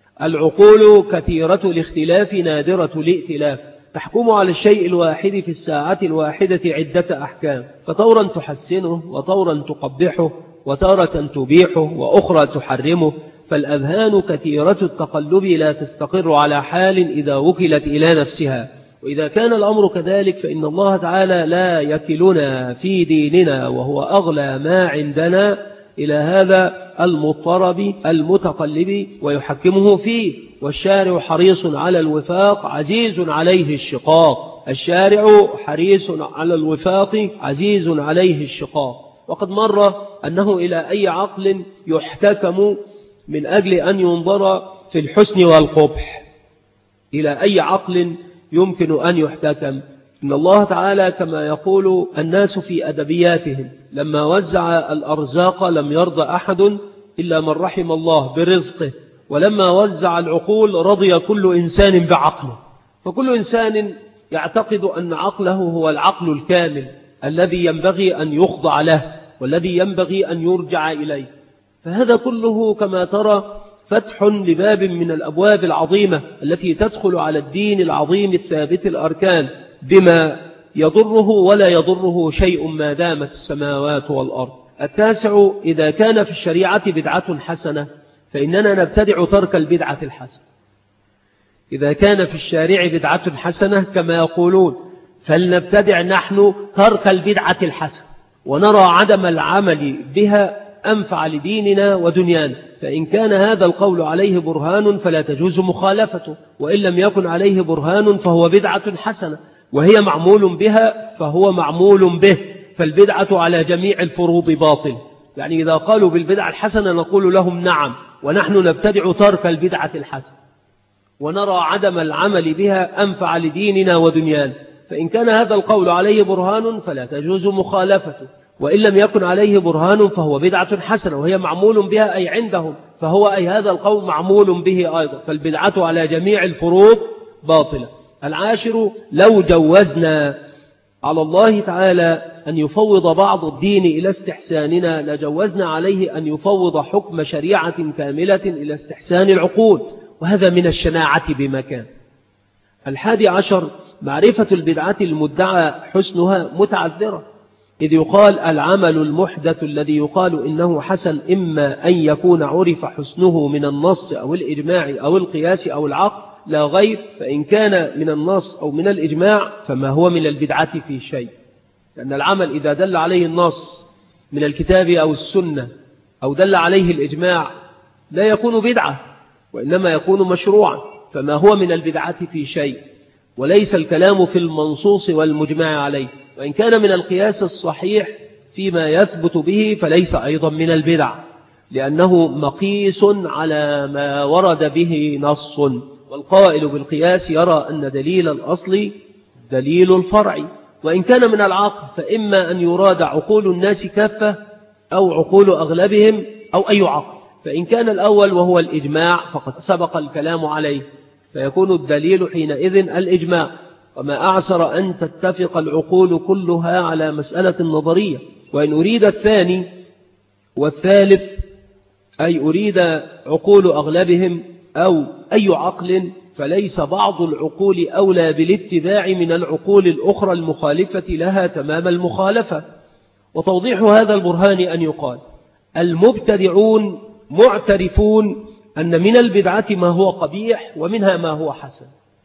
العقول كثيرة الاختلاف نادرة الائتلاف، تحكم على الشيء الواحد في الساعة الواحدة عدة أحكام، فطورا تحسنه وطورا تقبحه وتارة تبيحه وأخرى تحرمه. فالأذهان كثيرة التقلب لا تستقر على حال إذا وكلت إلى نفسها. وإذا كان الأمر كذلك فإن الله تعالى لا يكلنا في ديننا وهو أغلى ما عندنا إلى هذا المضطرب المتقلب ويحكمه فيه. والشارع حريص على الوفاق عزيز عليه الشقاق. الشارع حريص على الوفاق عزيز عليه الشقاق. وقد مر أنه إلى أي عقل يحتكم من أجل أن ينظر في الحسن والقبح، إلى أي عقل يمكن أن يحتكم. إن الله تعالى كما يقول الناس في أدبياتهم لما وزع الأرزاق لم يرضى أحد إلا من رحم الله برزقه، ولما وزع العقول رضي كل إنسان بعقله. فكل إنسان يعتقد أن عقله هو العقل الكامل الذي ينبغي أن يخضع له والذي ينبغي أن يرجع إليه. فهذا كله كما ترى فتح لباب من الأبواب العظيمة التي تدخل على الدين العظيم الثابت الأركان بما يضره ولا يضره شيء ما دامت السماوات والأرض. التاسع، إذا كان في الشريعة بدعة حسنة فإننا نبتدع ترك البدعة الحسنة. إذا كان في الشارع بدعة حسنة كما يقولون فلنبتدع نحن ترك البدعة الحسنة ونرى عدم العمل بها أنفع لديننا ودنيانا. فإن كان هذا القول عليه برهان فلا تجوز مخالفته، وإن لم يكن عليه برهان فهو بدعة حسنة وهي معمول بها فهو معمول به. فالبدعة على جميع الفروض باطل. يعني إذا قالوا بالبدعة الحسنة نقول لهم نعم، ونحن نبتدع ترك البدعة الحسنة ونرى عدم العمل بها أنفع لديننا ودنيانا. فإن كان هذا القول عليه برهان فلا تجوز مخالفته، وإن لم يكن عليه برهان فهو بدعة حسنة وهي معمول بها أي عندهم، فهو أي هذا القول معمول به أيضا. فالبدعة على جميع الفروض باطلة. العاشر، لو جوزنا على الله تعالى أن يفوض بعض الدين إلى استحساننا لجوزنا عليه أن يفوض حكم شريعة كاملة إلى استحسان العقول، وهذا من الشناعة بمكان. الحادي عشر، معرفة البدعة المدعى حسنها متعذرة، إذ يقال العمل المحدث الذي يقال إنه حسن إما أن يكون عرف حسنه من النص أو الإجماع أو القياس أو العقل لا غير. فإن كان من النص أو من الإجماع فما هو من البدعة في شيء، لأن العمل إذا دل عليه النص من الكتاب أو السنة أو دل عليه الإجماع لا يكون بدعة وإنما يكون مشروعا. فما هو من البدعة في شيء، وليس الكلام في المنصوص والمجمع عليه. وإن كان من القياس الصحيح فيما يثبت به فليس أيضا من البدع، لأنه مقيس على ما ورد به نص، والقائل بالقياس يرى أن دليل الأصل دليل الفرع. وإن كان من العقل فإما أن يراد عقول الناس كافة أو عقول أغلبهم أو أي عقل. فإن كان الأول وهو الإجماع فقد سبق الكلام عليه، فيكون الدليل حينئذ الإجماع. وما أعسر أن تتفق العقول كلها على مسألة نظرية. وإن أريد الثاني والثالث أي أريد عقول أغلبهم أو أي عقل فليس بعض العقول أولى بالاتباع من العقول الأخرى المخالفة لها تمام المخالفة. وتوضيح هذا البرهان أن يقال المبتدعون معترفون أن من البدعة ما هو قبيح ومنها ما هو حسن.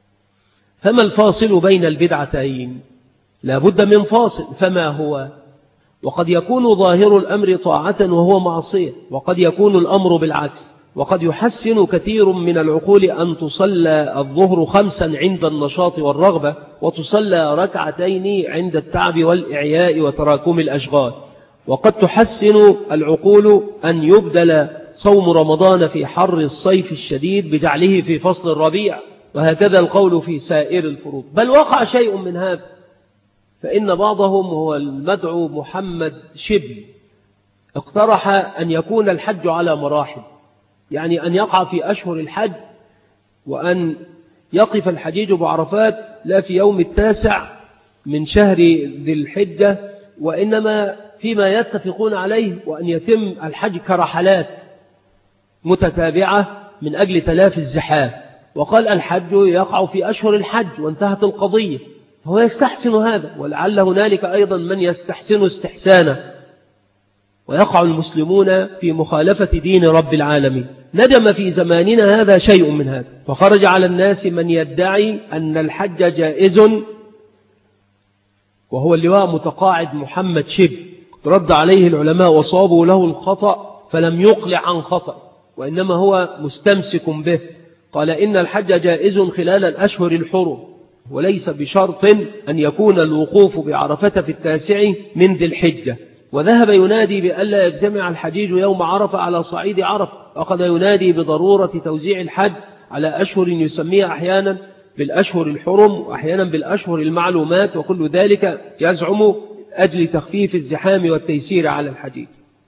فما الفاصل بين البدعتين؟ لا بد من فاصل، فما هو؟ وقد يكون ظاهر الأمر طاعة وهو معصية، وقد يكون الأمر بالعكس. وقد يحسن كثير من العقول أن تصلى الظهر خمسا عند النشاط والرغبة، وتصلى ركعتين عند التعب والإعياء وتراكم الأشغال. وقد تحسن العقول أن يبدل صوم رمضان في حر الصيف الشديد بجعله في فصل الربيع، وهكذا القول في سائر الفروض. بل وقع شيء من هذا، فإن بعضهم هو المدعو محمد شبل اقترح أن يكون الحج على مراحل، يعني أن يقع في أشهر الحج وأن يقف الحجيج بعرفات لا في يوم التاسع من شهر ذي الحجة، وإنما فيما يتفقون عليه وأن يتم الحج كرحلات متتابعة من أجل تلافي الزحام. وقال الحج يقع في أشهر الحج وانتهت القضية، فهو يستحسن هذا، ولعل هنالك أيضا من يستحسن استحسانا، ويقع المسلمون في مخالفة دين رب العالمين. ندم في زماننا هذا شيء من هذا، فخرج على الناس من يدعي أن الحج جائز، وهو اللواء متقاعد محمد شبل، رد عليه العلماء وصابوا له الخطأ فلم يقلع عن خطأ، وإنما هو مستمسك به. قال إن الحج جائز خلال الأشهر الحرم، وليس بشرط أن يكون الوقوف بعرفة في التاسع من ذي الحجة. وذهب ينادي بألا يجتمع الحجيج يوم عرفة على صعيد عرفة، وقد ينادي بضرورة توزيع الحج على أشهر يسميها أحيانا بالأشهر الحرم وأحيانا بالأشهر المعلومات، وكل ذلك يزعم أجل تخفيف الزحام والتيسير على الحجيج.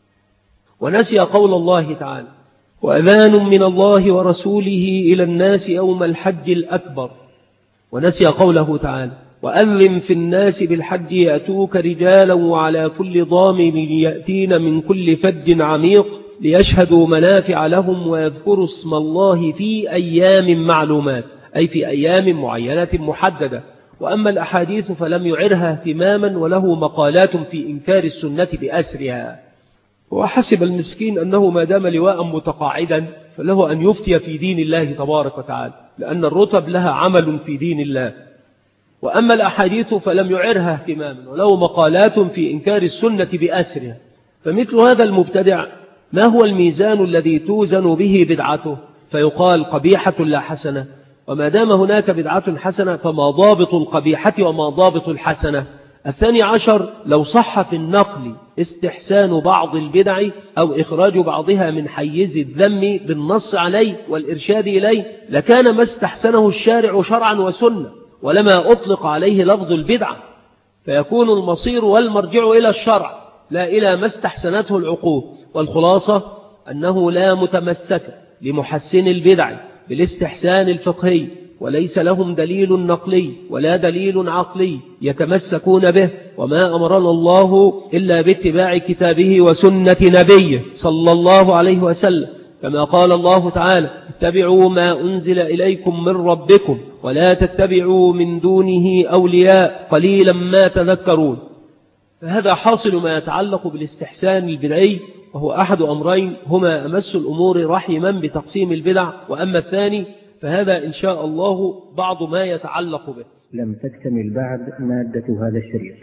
ونسي قول الله تعالى: وأذان من الله ورسوله إلى الناس يوم الحج الأكبر. ونسي قوله تعالى: وأذن في الناس بالحج يأتوك رجالا وعلى كل ضامن يأتين من كل فج عميق ليشهدوا منافع لهم ويذكروا اسم الله في أيام معلومات، أي في أيام معينة محددة. وأما الأحاديث فلم يعرها اهتماما، وله مقالات في إنكار السنة بأسرها. وحسب المسكين أنه ما دام لواء متقاعدا فله أن يفتي في دين الله تبارك وتعالى، لأن الرتب لها عمل في دين الله. وأما الأحاديث فلم يعرها اهتماما، وله مقالات في إنكار السنة بأسرها. فمثل هذا المبتدع ما هو الميزان الذي توزن به بدعته فيقال قبيحة لا حسنة؟ وما دام هناك بدعة حسنة فما ضابط القبيحة وما ضابط الحسنة؟ الثاني عشر لو صح في النقل استحسان بعض البدع أو إخراج بعضها من حيز الذم بالنص عليه والإرشاد إليه لكان ما استحسنه الشارع شرعا وسنة، ولما أطلق عليه لفظ البدعة، فيكون المصير والمرجع إلى الشرع لا إلى ما استحسنته العقول. والخلاصة أنه لا متمسك لمحسن البدع بالاستحسان الفقهي، وليس لهم دليل نقلي ولا دليل عقلي يتمسكون به، وما أمرنا الله إلا باتباع كتابه وسنة نبيه صلى الله عليه وسلم، كما قال الله تعالى: اتبعوا ما أنزل إليكم من ربكم ولا تتبعوا من دونه أولياء قليلا ما تذكرون. فهذا حاصل ما يتعلق بالاستحسان البدعي، وهو أحد أمرين هما أمس الأمور رحما بتقسيم البدع، وأما الثاني فهذا إن شاء الله بعض ما يتعلق به. لم تكتمل بعد مادة هذا الشريط،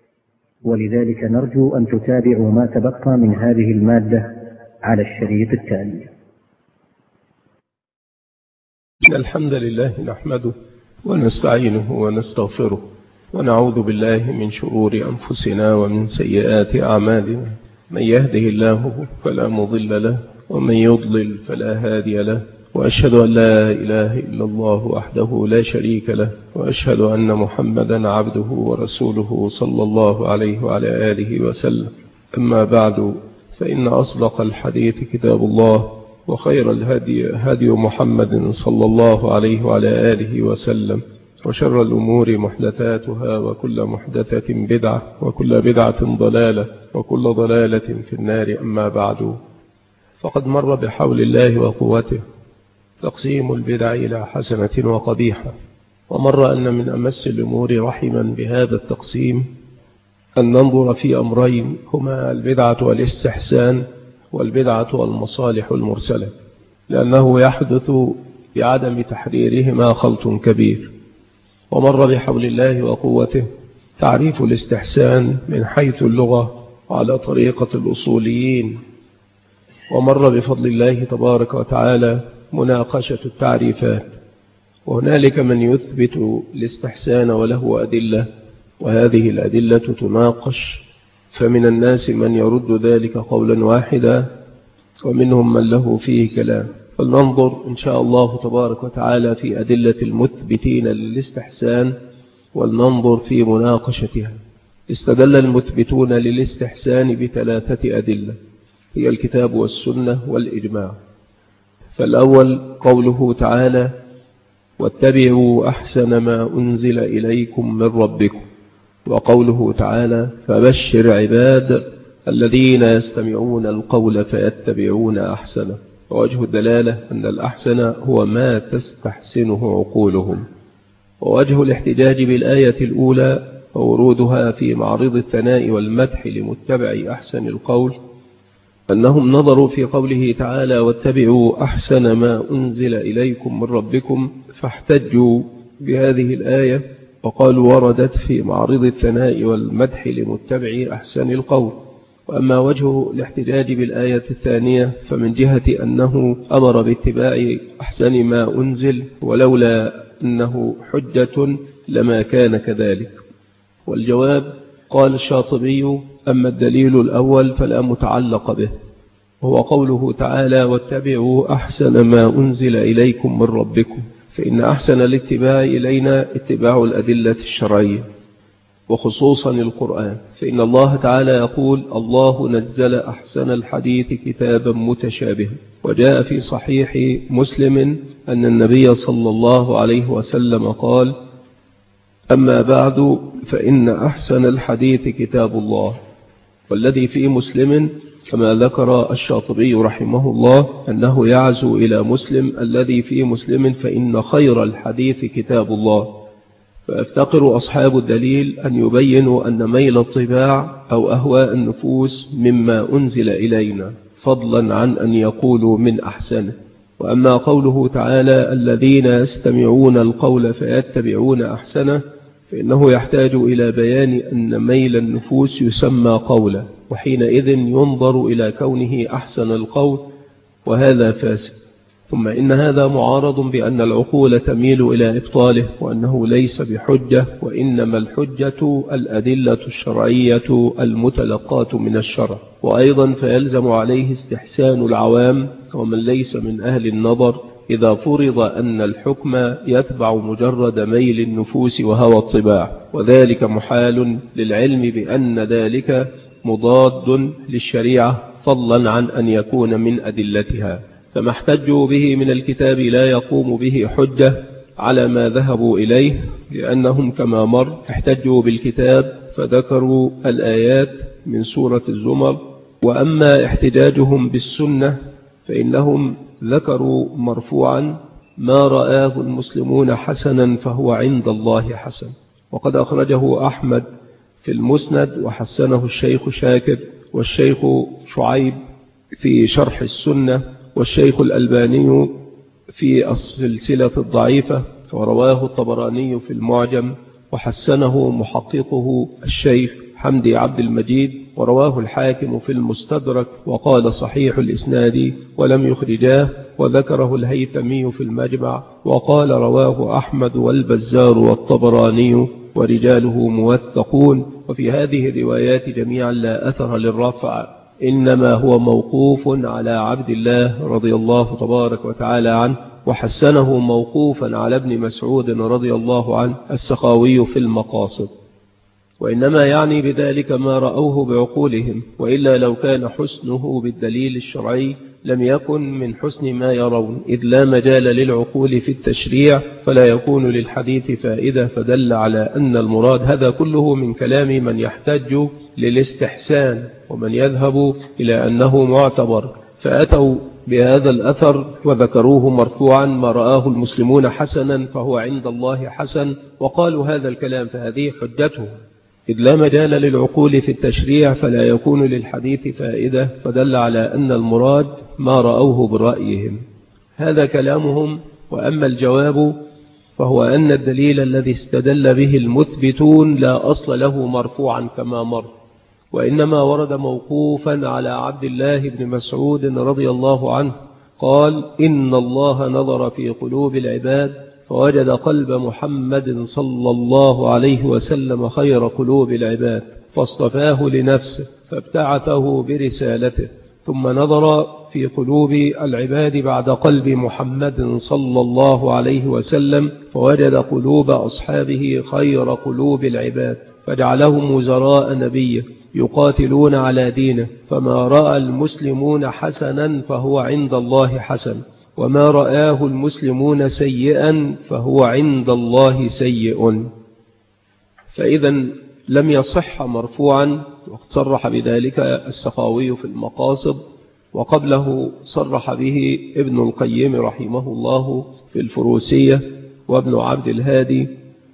ولذلك نرجو أن تتابعوا ما تبقى من هذه المادة على الشريط التالي. الحمد لله نحمده ونستعينه ونستغفره، ونعوذ بالله من شرور أنفسنا ومن سيئات أعمالنا. من يهده الله فلا مضل له، ومن يضلل فلا هادي له، وأشهد أن لا إله إلا الله وحده لا شريك له، وأشهد أن محمدا عبده ورسوله صلى الله عليه وعلى آله وسلم. أما بعد، فإن أصدق الحديث كتاب الله، وخير الهدي هدي محمد صلى الله عليه وعلى آله وسلم، وشر الأمور محدثاتها، وكل محدثة بدعة، وكل بدعة ضلالة، وكل ضلالة في النار. أما بعد، فقد مر بحول الله وقوته تقسيم البدع إلى حسنة وقبيحة، ومر أن من أمس الأمور رحما بهذا التقسيم أن ننظر في أمرين هما البدعة والاستحسان، والبدعة والمصالح المرسلة، لأنه يحدث بعدم تحريرهما خلط كبير. ومر بحول الله وقوته تعريف الاستحسان من حيث اللغة على طريقة الأصوليين، ومر بفضل الله تبارك وتعالى مناقشة التعريفات. وهنالك من يثبت الاستحسان وله أدلة، وهذه الأدلة تناقش، فمن الناس من يرد ذلك قولا واحدا، ومنهم من له فيه كلام. فلننظر إن شاء الله تبارك وتعالى في أدلة المثبتين للاستحسان، ولننظر في مناقشتها. استدل المثبتون للاستحسان بثلاثة أدلة، هي الكتاب والسنة والإجماع. فالأول قوله تعالى: واتبعوا أحسن ما أنزل إليكم من ربكم. وقوله تعالى فبشر عباد الذين يستمعون القول فيتبعون أحسنه. ووجه الدلالة أن الأحسن هو ما تستحسنه عقولهم. ووجه الاحتجاج بالآية الأولى وورودها في معرض الثناء والمدح لمتبع أحسن القول أنهم نظروا في قوله تعالى واتبعوا أحسن ما أنزل إليكم من ربكم، فاحتجوا بهذه الآية وقالوا وردت في معرض الثناء والمدح لمتبع أحسن القول. وأما وجه الاحتجاج بالآية الثانية فمن جهة أنه أمر باتباع أحسن ما أنزل ولولا أنه حجة لما كان كذلك. والجواب قال الشاطبي أما الدليل الأول فلا متعلق به، وهو قوله تعالى واتبعوا أحسن ما أنزل إليكم من ربكم، فإن أحسن الاتباع إلينا اتباع الأدلة الشرعية وخصوصا القرآن، فإن الله تعالى يقول الله نزل أحسن الحديث كتابا متشابها. وجاء في صحيح مسلم أن النبي صلى الله عليه وسلم قال أما بعد فإن أحسن الحديث كتاب الله. والذي في مسلم كما ذكر الشاطبي رحمه الله أنه يعزو إلى مسلم الذي في مسلم فإن خير الحديث كتاب الله. فافتقر أصحاب الدليل أن يبينوا أن ميل الطباع أو أهواء النفوس مما أنزل إلينا فضلا عن أن يقولوا من أحسنه. وأما قوله تعالى الذين يستمعون القول فيتبعون أحسنه فإنه يحتاج إلى بيان أن ميل النفوس يسمى قولا، وحينئذ ينظر إلى كونه أحسن القول، وهذا فاسد. ثم إن هذا معارض بأن العقول تميل إلى إبطاله وأنه ليس بحجة، وإنما الحجة الأدلة الشرعية المتلقاة من الشرع. وأيضا فيلزم عليه استحسان العوام ومن ليس من أهل النظر إذا فرض أن الحكم يتبع مجرد ميل النفوس وهوى الطباع، وذلك محال للعلم بأن ذلك مضاد للشريعة فضلا عن أن يكون من أدلتها. فما احتجوا به من الكتاب لا يقوم به حجة على ما ذهبوا إليه، لأنهم كما مر احتجوا بالكتاب فذكروا الآيات من سورة الزمر. وأما احتجاجهم بالسنة فإنهم ذكروا مرفوعا ما رآه المسلمون حسنا فهو عند الله حسن، وقد أخرجه أحمد في المسند وحسنه الشيخ شاكر والشيخ شعيب في شرح السنة والشيخ الألباني في السلسلة الضعيفة، ورواه الطبراني في المعجم وحسنه محققه الشيخ حمدي عبد المجيد، ورواه الحاكم في المستدرك وقال صحيح الإسناد ولم يخرجاه، وذكره الهيثمي في المجمع وقال رواه أحمد والبزار والطبراني ورجاله موثقون. وفي هذه الروايات جميعا لا أثر للرفع، إنما هو موقوف على عبد الله رضي الله تبارك وتعالى عنه، وحسنه موقوفا على ابن مسعود رضي الله عنه السخاوي في المقاصد. وإنما يعني بذلك ما رأوه بعقولهم، وإلا لو كان حسنه بالدليل الشرعي لم يكن من حسن ما يرون، إذ لا مجال للعقول في التشريع فلا يكون للحديث فائدة، فدل على أن المراد. هذا كله من كلام من يحتج للاستحسان ومن يذهب إلى أنه معتبر، فأتوا بهذا الأثر وذكروه مرفوعا ما رآه المسلمون حسنا فهو عند الله حسن، وقالوا هذا الكلام، فهذه حجته، إذ لا مجال للعقول في التشريع فلا يكون للحديث فائدة، فدل على أن المراد ما رأوه برأيهم. هذا كلامهم. وأما الجواب فهو أن الدليل الذي استدل به المثبتون لا أصل له مرفوعا كما مر، وإنما ورد موقوفا على عبد الله بن مسعود رضي الله عنه قال إن الله نظر في قلوب العباد فوجد قلب محمد صلى الله عليه وسلم خير قلوب العباد فاصطفاه لنفسه فابتعثه برسالته، ثم نظر في قلوب العباد بعد قلب محمد صلى الله عليه وسلم فوجد قلوب أصحابه خير قلوب العباد فجعلهم وزراء نبيه يقاتلون على دينه، فما رأى المسلمون حسنا فهو عند الله حسن، وما رآه المسلمون سيئا فهو عند الله سيء. فإذا لم يصح مرفوعا، وقد صرح بذلك السخاوي في المقاصد، وقبله صرح به ابن القيم رحمه الله في الفروسية وابن عبد الهادي.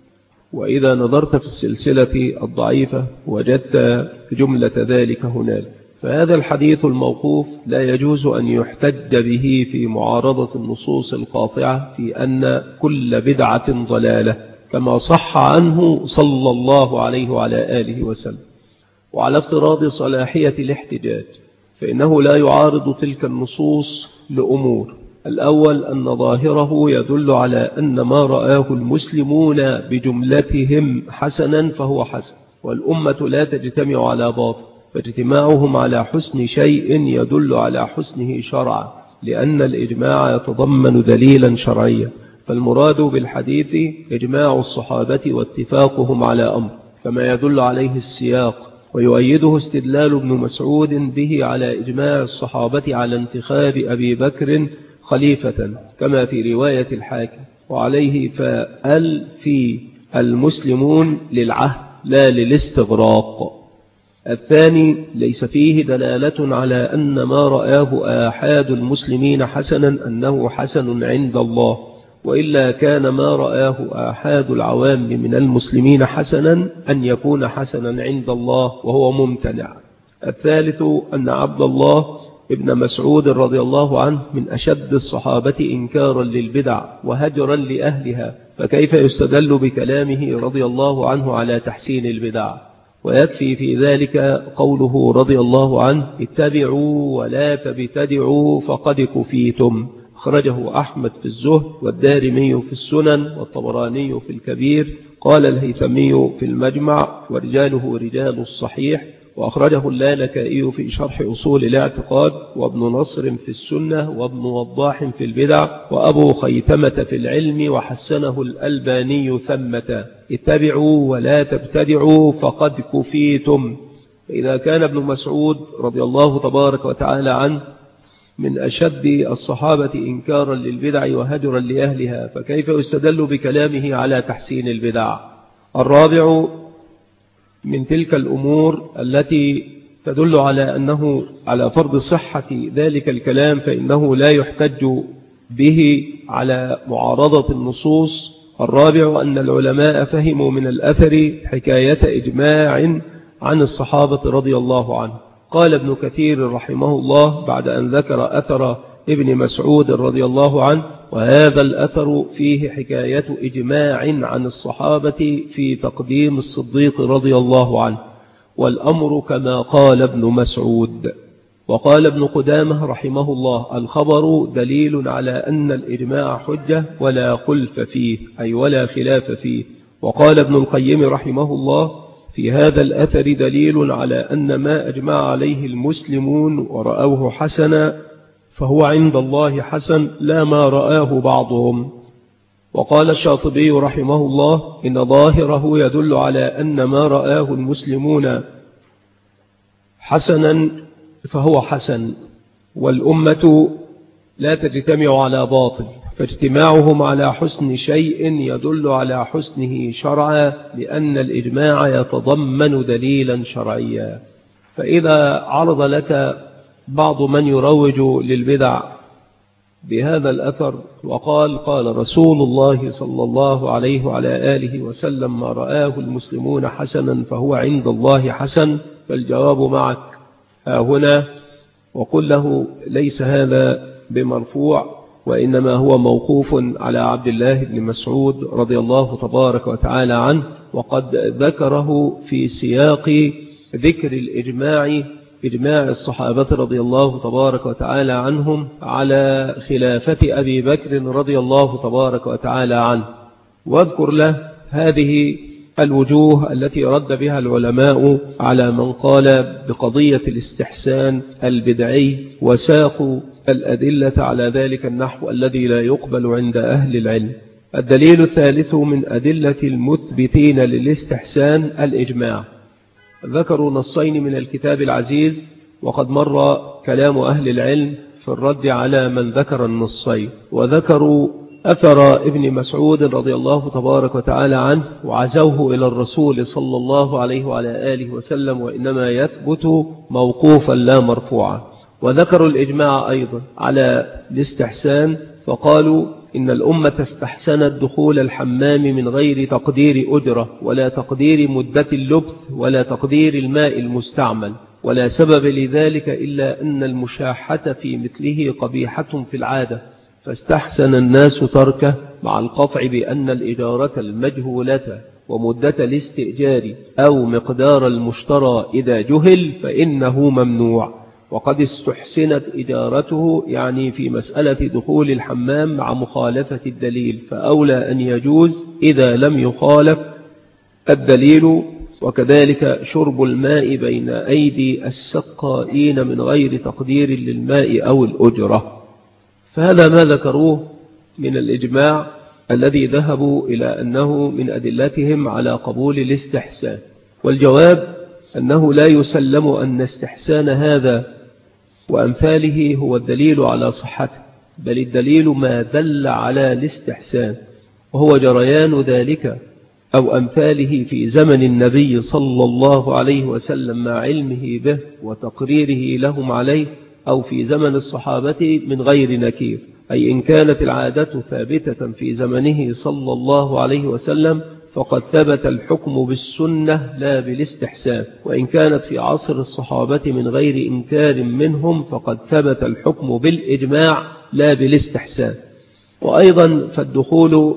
وإذا نظرت في السلسلة الضعيفة وجدت جملة ذلك هنالك. فهذا الحديث الموقوف لا يجوز أن يحتج به في معارضة النصوص القاطعة في أن كل بدعة ضلالة، كما صح عنه صلى الله عليه وعلى آله وسلم. وعلى افتراض صلاحية الاحتجاج، فإنه لا يعارض تلك النصوص لأمور: الأول أن ظاهره يدل على أن ما رآه المسلمون بجملتهم حسنا فهو حسن، والأمة لا تجتمع على باطل، فاجتماعهم على حسن شيء يدل على حسنه شرعا، لأن الإجماع يتضمن دليلا شرعيا. فالمراد بالحديث إجماع الصحابة واتفاقهم على أمر، كما يدل عليه السياق. ويؤيده استدلال ابن مسعود به على إجماع الصحابة على انتخاب أبي بكر خليفة، كما في رواية الحاكم. وعليه فأل في المسلمون للعهد لا للاستغراق. الثاني ليس فيه دلالة على أن ما رآه آحاد المسلمين حسنا أنه حسن عند الله، وإلا كان ما رآه آحاد العوام من المسلمين حسنا أن يكون حسنا عند الله، وهو ممتنع. الثالث أن عبد الله ابن مسعود رضي الله عنه من أشد الصحابة إنكارا للبدع وهجرا لأهلها، فكيف يستدل بكلامه رضي الله عنه على تحسين البدع؟ ويكفي في ذلك قوله رضي الله عنه: اتبعوا ولا تبتدعوا فقد كفيتم. أخرجه أحمد في الزهد، والدارمي في السنن، والطبراني في الكبير. قال الهيثمي في المجمع: ورجاله رجال الصحيح. وأخرجه اللالكائي في شرح أصول الاعتقاد، وابن نصر في السنة، وابن وضاح في البدع، وأبو خيثمة في العلم، وحسنه الألباني ثمة: اتبعوا ولا تبتدعوا فقد كفيتم. فإذا كان ابن مسعود رضي الله تبارك وتعالى عنه من أشد الصحابة إنكارا للبدع وهجرا لأهلها، فكيف يستدل بكلامه على تحسين البدع؟ الرابع من تلك الأمور التي تدل على أنه على فرض صحة ذلك الكلام، فإنه لا يحتج به على معارضة النصوص. الرابع أن العلماء فهموا من الأثر حكاية إجماع عن الصحابة رضي الله عنه. قال ابن كثير رحمه الله بعد أن ذكر أثر ابن مسعود رضي الله عنه: وهذا الأثر فيه حكاية إجماع عن الصحابة في تقديم الصديق رضي الله عنه، والأمر كما قال ابن مسعود. وقال ابن قدامة رحمه الله: الخبر دليل على أن الإجماع حجة ولا خلف فيه، أي ولا خلاف فيه. وقال ابن القيم رحمه الله: في هذا الأثر دليل على أن ما أجمع عليه المسلمون ورأوه حسنا فهو عند الله حسن، لا ما رآه بعضهم. وقال الشاطبي رحمه الله: إن ظاهره يدل على أن ما رآه المسلمون حسنا فهو حسن، والأمة لا تجتمع على باطل، فاجتماعهم على حسن شيء يدل على حسنه شرعا، لأن الإجماع يتضمن دليلا شرعيا. فإذا عرض لك بعض من يروج للبدع بهذا الأثر وقال: قال رسول الله صلى الله عليه وعلى آله وسلم: ما رآه المسلمون حسنا فهو عند الله حسن، فالجواب معك ها هنا، وقل له: ليس هذا بمرفوع، وإنما هو موقوف على عبد الله بن مسعود رضي الله تبارك وتعالى عنه، وقد ذكره في سياق ذكر الإجماع، إجماع الصحابة رضي الله تبارك وتعالى عنهم على خلافة أبي بكر رضي الله تبارك وتعالى عنه. واذكر له هذه الوجوه التي رد بها العلماء على من قال بقضية الاستحسان البدعي، وساقوا الأدلة على ذلك النحو الذي لا يقبل عند أهل العلم. الدليل الثالث من أدلة المثبتين للاستحسان الإجماع. ذكروا نصين من الكتاب العزيز، وقد مر كلام أهل العلم في الرد على من ذكر النصين. وذكروا أثر ابن مسعود رضي الله تبارك وتعالى عنه وعزوه إلى الرسول صلى الله عليه وعلى آله وسلم، وإنما يثبت موقوفا لا مرفوعا. وذكروا الإجماع أيضا على الاستحسان، فقالوا إن الأمة استحسنت دخول الحمام من غير تقدير أجرة ولا تقدير مدة اللبث ولا تقدير الماء المستعمل، ولا سبب لذلك إلا أن المشاحة في مثله قبيحة في العادة، فاستحسن الناس تركه مع القطع بأن الإجارة المجهولة ومدة الاستئجار أو مقدار المشترى إذا جهل فإنه ممنوع. وقد استحسنت إجارته يعني في مسألة دخول الحمام مع مخالفة الدليل، فأولى أن يجوز إذا لم يخالف الدليل. وكذلك شرب الماء بين أيدي السقائين من غير تقدير للماء أو الأجرة. فهذا ما ذكروه من الإجماع الذي ذهبوا إلى أنه من أدلتهم على قبول الاستحسان. والجواب أنه لا يسلم أن استحسان هذا وأمثاله هو الدليل على صحته، بل الدليل ما دل على الاستحسان، وهو جريان ذلك أو أمثاله في زمن النبي صلى الله عليه وسلم مع علمه به وتقريره لهم عليه، أو في زمن الصحابة من غير نكير، أي إن كانت العادة ثابتة في زمنه صلى الله عليه وسلم فقد ثبت الحكم بالسنة لا بالاستحسان، وإن كانت في عصر الصحابة من غير إنكار منهم فقد ثبت الحكم بالإجماع لا بالاستحسان. وأيضا فالدخول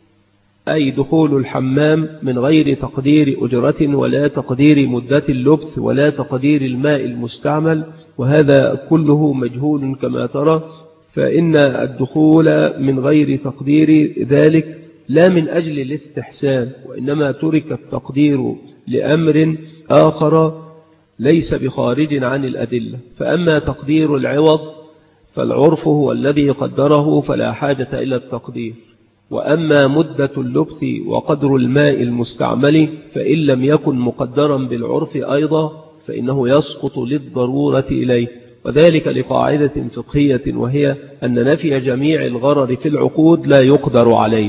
أي دخول الحمام من غير تقدير أجرة ولا تقدير مدة اللبث ولا تقدير الماء المستعمل، وهذا كله مجهول كما ترى، فإن الدخول من غير تقدير ذلك لا من أجل الاستحسان، وإنما ترك التقدير لأمر آخر ليس بخارج عن الأدلة. فأما تقدير العوض فالعرف هو الذي قدره فلا حاجة إلى التقدير، وأما مدة اللبث وقدر الماء المستعمل فإن لم يكن مقدرا بالعرف أيضا فإنه يسقط للضرورة إليه، وذلك لقاعدة فقهية وهي أن نفي جميع الغرر في العقود لا يقدر عليه.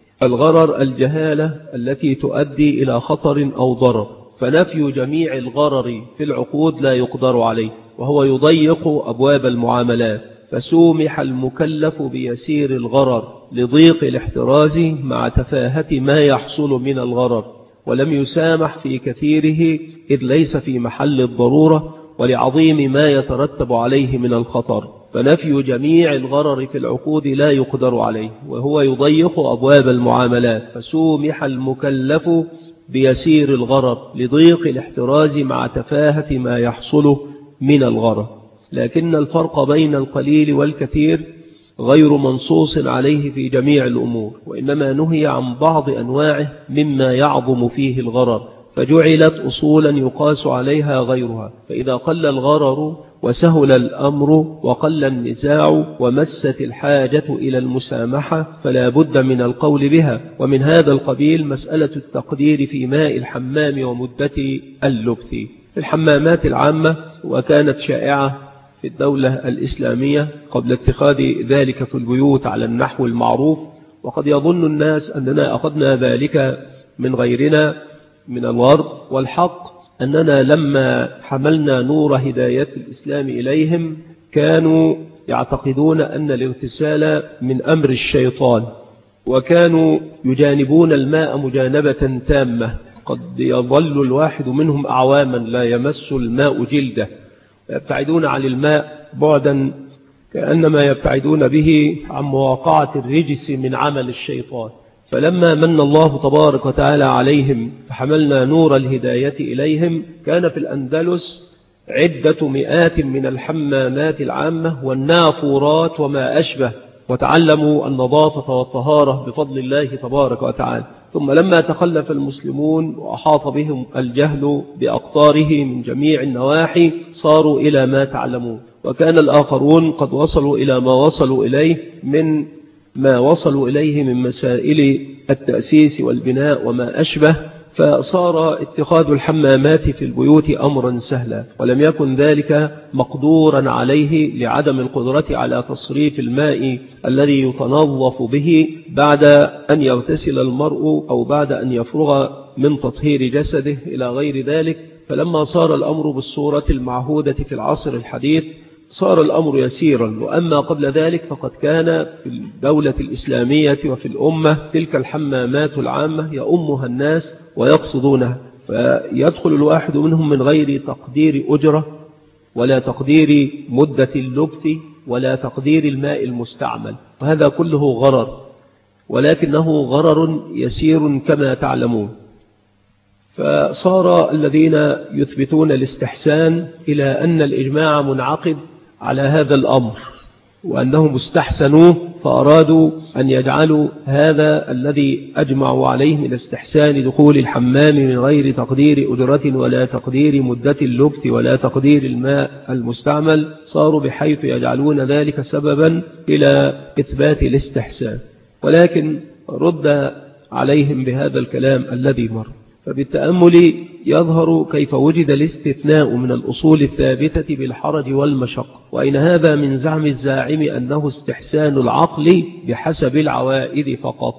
الغرر الجهالة التي تؤدي إلى خطر أو ضرر، فنفي جميع الغرر في العقود لا يقدر عليه، وهو يضيق أبواب المعاملات، فسومح المكلف بيسير الغرر لضيق الاحتراز مع تفاهة ما يحصل من الغرر، ولم يسامح في كثيره إذ ليس في محل الضرورة ولعظيم ما يترتب عليه من الخطر، فنفي جميع الغرر في العقود لا يقدر عليه، وهو يضيق أبواب المعاملات، فسومح المكلف بيسير الغرر لضيق الاحتراز مع تفاهة ما يحصل من الغرر. لكن الفرق بين القليل والكثير غير منصوص عليه في جميع الأمور، وإنما نهي عن بعض أنواعه مما يعظم فيه الغرر، فجعلت أصولا يقاس عليها غيرها. فإذا قل الغرر وسهل الأمر وقل النزاع ومست الحاجة إلى المسامحة فلا بد من القول بها. ومن هذا القبيل مسألة التقدير في ماء الحمام ومدة اللبث في الحمامات العامة، وكانت شائعة في الدولة الإسلامية قبل اتخاذ ذلك في البيوت على النحو المعروف. وقد يظن الناس أننا أخذنا ذلك من غيرنا من الغرب، والحق أننا لما حملنا نور هداية الإسلام إليهم كانوا يعتقدون أن الاغتسال من أمر الشيطان، وكانوا يجانبون الماء مجانبة تامة، قد يظل الواحد منهم أعواما لا يمس الماء جلده، يبتعدون عن الماء بعدا كأنما يبتعدون به عن مواقعة الرجس من عمل الشيطان. فلما من الله تبارك وتعالى عليهم فحملنا نور الهداية إليهم، كان في الأندلس عدة مئات من الحمامات العامة والنافورات وما أشبه، وتعلموا النظافة والطهارة بفضل الله تبارك وتعالى. ثم لما تخلف المسلمون وأحاط بهم الجهل بأقطاره من جميع النواحي صاروا إلى ما تعلمون، وكان الآخرون قد وصلوا إلى ما وصلوا إليه من ما وصلوا إليه من مسائل التأسيس والبناء وما أشبه، فصار اتخاذ الحمامات في البيوت أمرا سهلا، ولم يكن ذلك مقدورا عليه لعدم القدرة على تصريف الماء الذي يتنظف به بعد أن يغتسل المرء أو بعد أن يفرغ من تطهير جسده إلى غير ذلك. فلما صار الأمر بالصورة المعهودة في العصر الحديث صار الأمر يسيرا. وأما قبل ذلك فقد كان في الدولة الإسلامية وفي الأمة تلك الحمامات العامة يؤمها الناس ويقصدونها، فيدخل الواحد منهم من غير تقدير أجرة ولا تقدير مدة اللبث ولا تقدير الماء المستعمل، وهذا كله غرر، ولكنه غرر يسير كما تعلمون. فصار الذين يثبتون الاستحسان إلى أن الإجماع منعقد على هذا الأمر وأنهم استحسنوه، فأرادوا أن يجعلوا هذا الذي أجمعوا عليه من استحسان دخول الحمام من غير تقدير أجرة ولا تقدير مدة اللبث ولا تقدير الماء المستعمل، صاروا بحيث يجعلون ذلك سببا إلى إثبات الاستحسان. ولكن رد عليهم بهذا الكلام الذي مر. فبالتأمل يظهر كيف وجد الاستثناء من الأصول الثابتة بالحرج والمشقة، وإن هذا من زعم الزاعم أنه استحسان العقل بحسب العوائد فقط.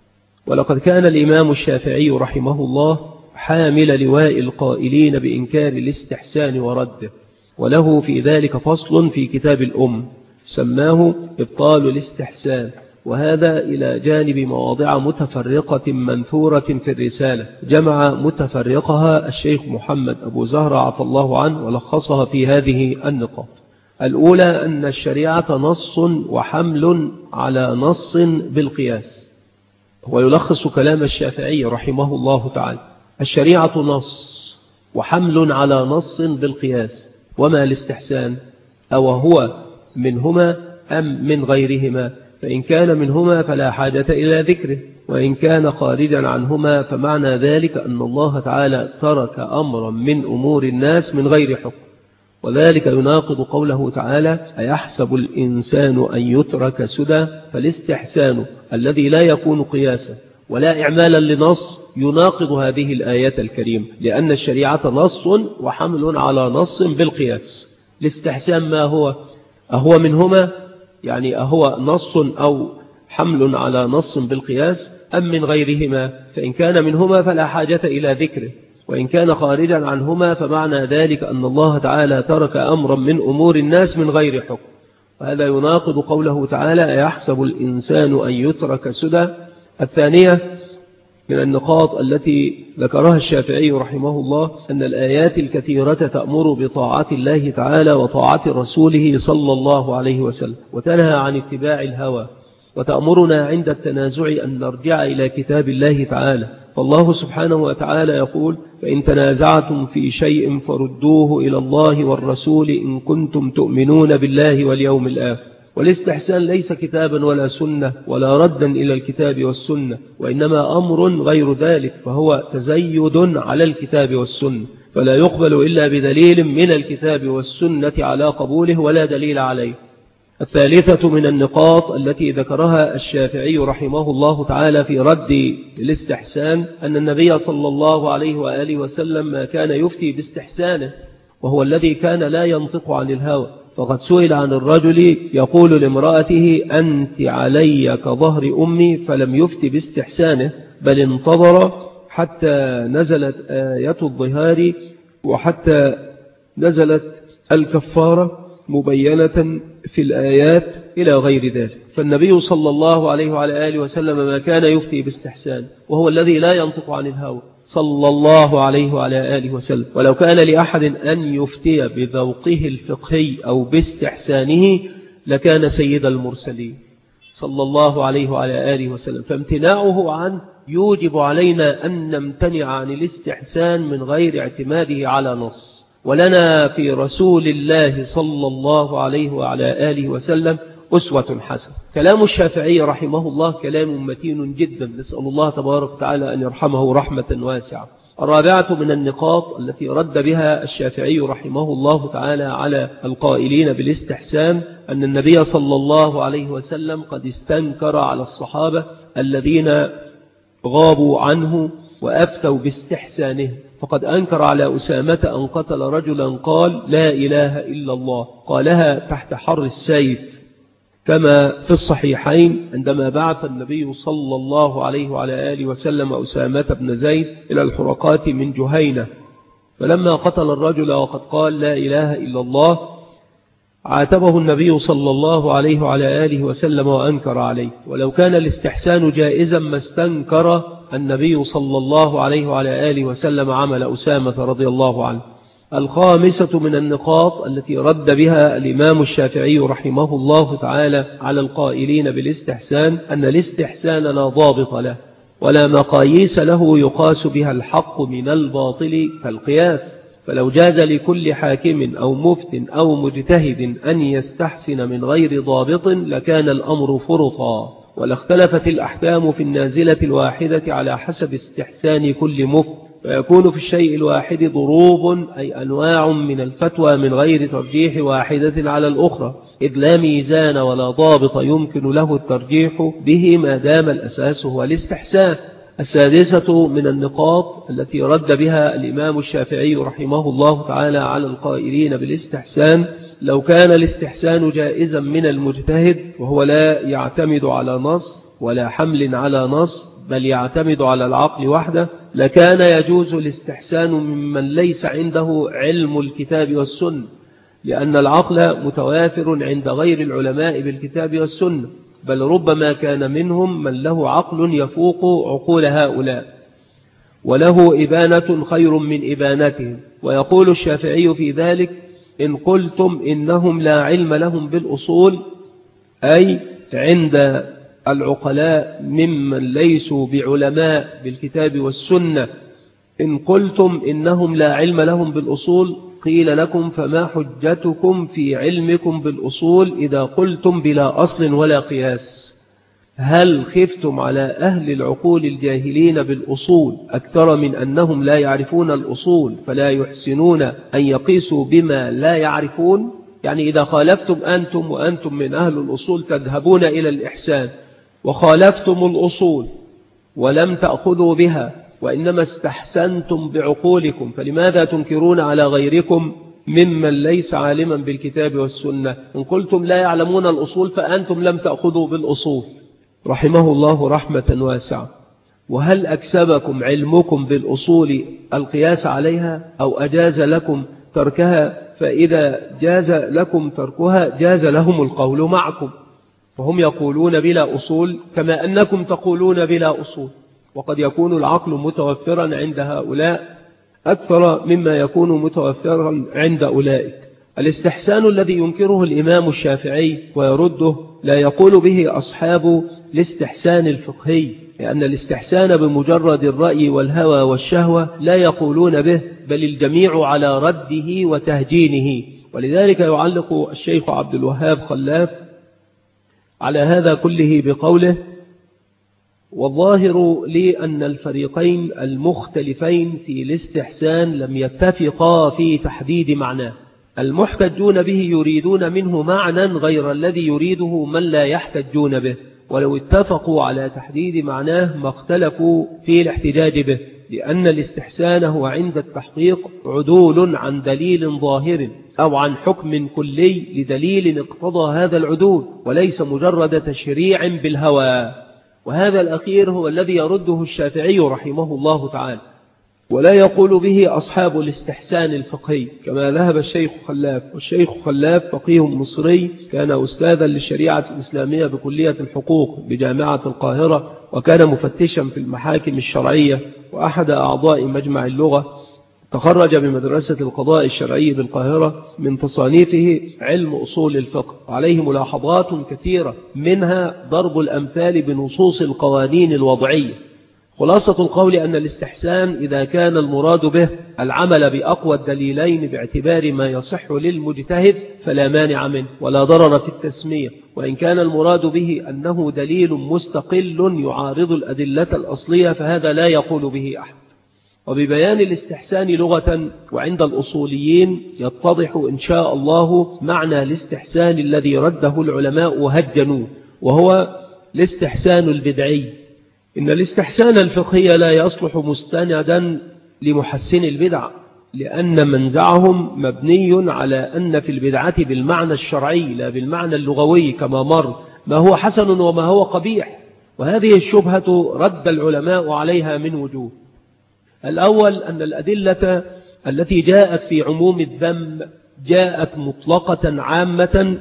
ولقد كان الإمام الشافعي رحمه الله حامل لواء القائلين بإنكار الاستحسان ورده، وله في ذلك فصل في كتاب الأم سماه إبطال الاستحسان، وهذا إلى جانب مواضع متفرقة منثورة في الرسالة جمع متفرقها الشيخ محمد أبو زهرة عفى الله عنه ولخصها في هذه النقاط. الأولى أن الشريعة نص وحمل على نص بالقياس. هو يلخص كلام الشافعي رحمه الله تعالى: الشريعة نص وحمل على نص بالقياس، وما الاستحسان؟ أو هو منهما أم من غيرهما؟ فإن كان منهما فلا حاجة إلى ذكره، وإن كان خارجا عنهما فمعنى ذلك أن الله تعالى ترك أمرا من أمور الناس من غير حكم، وذلك يناقض قوله تعالى: أيحسب الإنسان أن يترك سدى؟ فالاستحسان الذي لا يكون قياسا ولا إعمالا لنص يناقض هذه الآية الكريمة، لأن الشريعة نص وحمل على نص بالقياس. الاستحسان ما هو؟ أهو منهما؟ يعني أهو نص أو حمل على نص بالقياس أم من غيرهما؟ فإن كان منهما فلا حاجة إلى ذكره، وإن كان خارجا عنهما فمعنى ذلك أن الله تعالى ترك أمرا من أمور الناس من غير حكم، وهذا يناقض قوله تعالى: أيحسب الإنسان أن يترك سدى. الثانية من النقاط التي ذكرها الشافعي رحمه الله أن الآيات الكثيرة تأمر بطاعة الله تعالى وطاعة رسوله صلى الله عليه وسلم، وتنهى عن اتباع الهوى، وتأمرنا عند التنازع أن نرجع إلى كتاب الله تعالى. فالله سبحانه وتعالى يقول: فإن تنازعتم في شيء فردوه إلى الله والرسول إن كنتم تؤمنون بالله واليوم الآخر. والاستحسان ليس كتابا ولا سنة ولا ردا إلى الكتاب والسنة، وإنما أمر غير ذلك، فهو تزيد على الكتاب والسنة، فلا يقبل إلا بدليل من الكتاب والسنة على قبوله ولا دليل عليه. الثالثة من النقاط التي ذكرها الشافعي رحمه الله تعالى في رد الاستحسان أن النبي صلى الله عليه وآله وسلم ما كان يفتي باستحسانه، وهو الذي كان لا ينطق عن الهوى. فقد سئل عن الرجل يقول لامرأته: أنت علي كظهر أمي، فلم يفت باستحسانه، بل انتظر حتى نزلت آية الظهار وحتى نزلت الكفارة مبينة في الآيات إلى غير ذلك. فالنبي صلى الله عليه وعلى آله وسلم ما كان يفتي باستحسان، وهو الذي لا ينطق عن الهوى صلى الله عليه وعلى آله وسلم. ولو كان لأحد أن يفتي بذوقه الفقهي أو باستحسانه لكان سيد المرسلين صلى الله عليه وعلى آله وسلم، فامتناعه عنه يوجب علينا أن نمتنع عن الاستحسان من غير اعتماده على نص. ولنا في رسول الله صلى الله عليه وعلى آله وسلم أسوة حسنة. كلام الشافعي رحمه الله كلام متين جدا، نسأل الله تبارك وتعالى أن يرحمه رحمة واسعة. الرابعة من النقاط التي رد بها الشافعي رحمه الله تعالى على القائلين بالاستحسان أن النبي صلى الله عليه وسلم قد استنكر على الصحابة الذين غابوا عنه وأفتوا باستحسانه، فقد أنكر على أسامة أن قتل رجلا قال لا إله إلا الله، قالها تحت حر السيف، كما في الصحيحين عندما بعث النبي صلى الله عليه وعلى آله وسلم أسامة بن زيد إلى الحرقات من جهينة، فلما قتل الرجل وقد قال لا إله إلا الله عاتبه النبي صلى الله عليه وعلى آله وسلم وأنكر عليه. ولو كان الاستحسان جائزا ما استنكر النبي صلى الله عليه وعلى آله وسلم عمل أسامة رضي الله عنه. الخامسة من النقاط التي رد بها الإمام الشافعي رحمه الله تعالى على القائلين بالاستحسان أن الاستحسان لا ضابط له ولا مقاييس له يقاس بها الحق من الباطل كالقياس، فلو جاز لكل حاكم أو مفت أو مجتهد أن يستحسن من غير ضابط لكان الأمر فرطا، ولاختلفت الأحكام في النازلة الواحدة على حسب استحسان كل مفت، فيكون في الشيء الواحد ضروب أي أنواع من الفتوى من غير ترجيح واحدة على الأخرى، إذ لا ميزان ولا ضابط يمكن له الترجيح به ما دام الأساس هو الاستحسان. السادسة من النقاط التي رد بها الإمام الشافعي رحمه الله تعالى على القائلين بالاستحسان لو كان الاستحسان جائزا من المجتهد وهو لا يعتمد على نص ولا حمل على نص بل يعتمد على العقل وحده لكان يجوز الاستحسان ممن ليس عنده علم الكتاب والسنة، لأن العقل متوافر عند غير العلماء بالكتاب والسنة، بل ربما كان منهم من له عقل يفوق عقول هؤلاء وله إبانة خير من إبانتهم. ويقول الشافعي في ذلك إن قلتم إنهم لا علم لهم بالأصول، أي عند العقلاء ممن ليسوا بعلماء بالكتاب والسنة، إن قلتم إنهم لا علم لهم بالأصول قيل لكم فما حجتكم في علمكم بالأصول إذا قلتم بلا أصل ولا قياس؟ هل خفتم على أهل العقول الجاهلين بالأصول أكثر من أنهم لا يعرفون الأصول فلا يحسنون أن يقيسوا بما لا يعرفون؟ يعني إذا خالفتم أنتم وأنتم من أهل الأصول تذهبون إلى الإحسان وخالفتم الأصول ولم تأخذوا بها وإنما استحسنتم بعقولكم، فلماذا تنكرون على غيركم ممن ليس عالما بالكتاب والسنة؟ إن قلتم لا يعلمون الأصول فأنتم لم تأخذوا بالأصول. رحمه الله رحمة واسعة. وهل أكسبكم علمكم بالأصول القياس عليها أو أجاز لكم تركها؟ فإذا جاز لكم تركها جاز لهم القول معكم، فهم يقولون بلا أصول كما أنكم تقولون بلا أصول، وقد يكون العقل متوفرا عند هؤلاء أكثر مما يكون متوفرا عند أولئك. الاستحسان الذي ينكره الإمام الشافعي ويرده لا يقول به أصحاب الاستحسان الفقهي، لأن الاستحسان بمجرد الرأي والهوى والشهوة لا يقولون به، بل الجميع على رده وتهجينه. ولذلك يعلق الشيخ عبد الوهاب خلاف على هذا كله بقوله والظاهر لي أن الفريقين المختلفين في الاستحسان لم يتفقا في تحديد معناه، المحتجون به يريدون منه معنى غير الذي يريده من لا يحتجون به، ولو اتفقوا على تحديد معناه ما اختلفوا في الاحتجاج به، لأن الاستحسان هو عند التحقيق عدول عن دليل ظاهر أو عن حكم كلي لدليل اقتضى هذا العدول، وليس مجرد تشريع بالهوى. وهذا الأخير هو الذي يرده الشافعي رحمه الله تعالى، ولا يقول به أصحاب الاستحسان الفقهي كما ذهب الشيخ خلاف. والشيخ خلاف فقيه مصري كان أستاذا للشريعة الإسلامية بكلية الحقوق بجامعة القاهرة، وكان مفتشا في المحاكم الشرعية وأحد أعضاء مجمع اللغة. تخرج بمدرسة القضاء الشرعي بالقاهرة، من تصانيفه علم أصول الفقه، عليه ملاحظات كثيرة منها ضرب الأمثال بنصوص القوانين الوضعية. خلاصة القول أن الاستحسان إذا كان المراد به العمل بأقوى الدليلين باعتبار ما يصح للمجتهد فلا مانع منه ولا ضرر في التسمية، وإن كان المراد به أنه دليل مستقل يعارض الأدلة الأصلية فهذا لا يقول به أحد. وببيان الاستحسان لغة وعند الأصوليين يتضح إن شاء الله معنى الاستحسان الذي رده العلماء وهجنوه، وهو الاستحسان البدعي، إن الاستحسان الفقهي لا يصلح مستندا لمحسن البدع، لأن منزعهم مبني على أن في البدعة بالمعنى الشرعي لا بالمعنى اللغوي كما مر ما هو حسن وما هو قبيح. وهذه الشبهة رد العلماء عليها من وجوه. الأول أن الأدلة التي جاءت في عموم الذم جاءت مطلقة عامة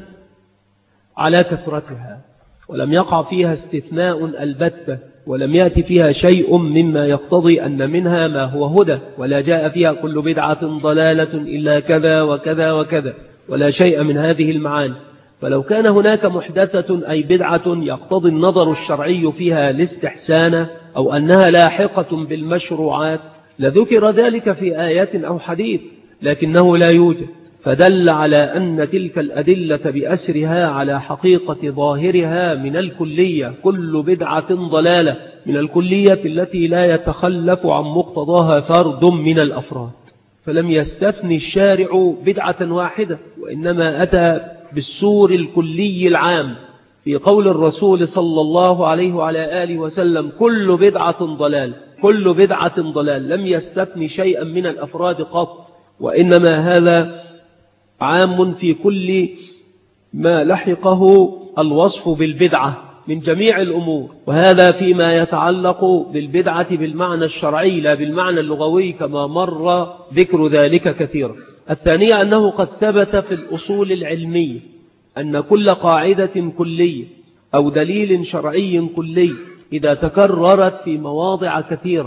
على كثرتها، ولم يقع فيها استثناء البتة، ولم يأتي فيها شيء مما يقتضي أن منها ما هو هدى، ولا جاء فيها كل بدعة ضلالة إلا كذا وكذا وكذا، ولا شيء من هذه المعاني. فلو كان هناك محدثة أي بدعة يقتضي النظر الشرعي فيها الاستحسان أو أنها لاحقة بالمشروعات لذكر ذلك في آيات أو حديث، لكنه لا يوجد، فدل على أن تلك الأدلة بأسرها على حقيقة ظاهرها من الكلية، كل بدعة ضلالة، من الكلية التي لا يتخلف عن مقتضاها فرد من الأفراد. فلم يستثني الشارع بدعة واحدة، وإنما أتى بالسور الكلي العام في قول الرسول صلى الله عليه وعلى آله وسلم كل بدعة ضلال، كل بدعة ضلال، لم يستثني شيئا من الأفراد قط، وإنما هذا عام في كل ما لحقه الوصف بالبدعة من جميع الأمور. وهذا فيما يتعلق بالبدعة بالمعنى الشرعي لا بالمعنى اللغوي كما مر ذكر ذلك كثيرا. الثانية أنه قد ثبت في الأصول العلمية أن كل قاعدة كلية أو دليل شرعي كلي إذا تكررت في مواضع كثيرة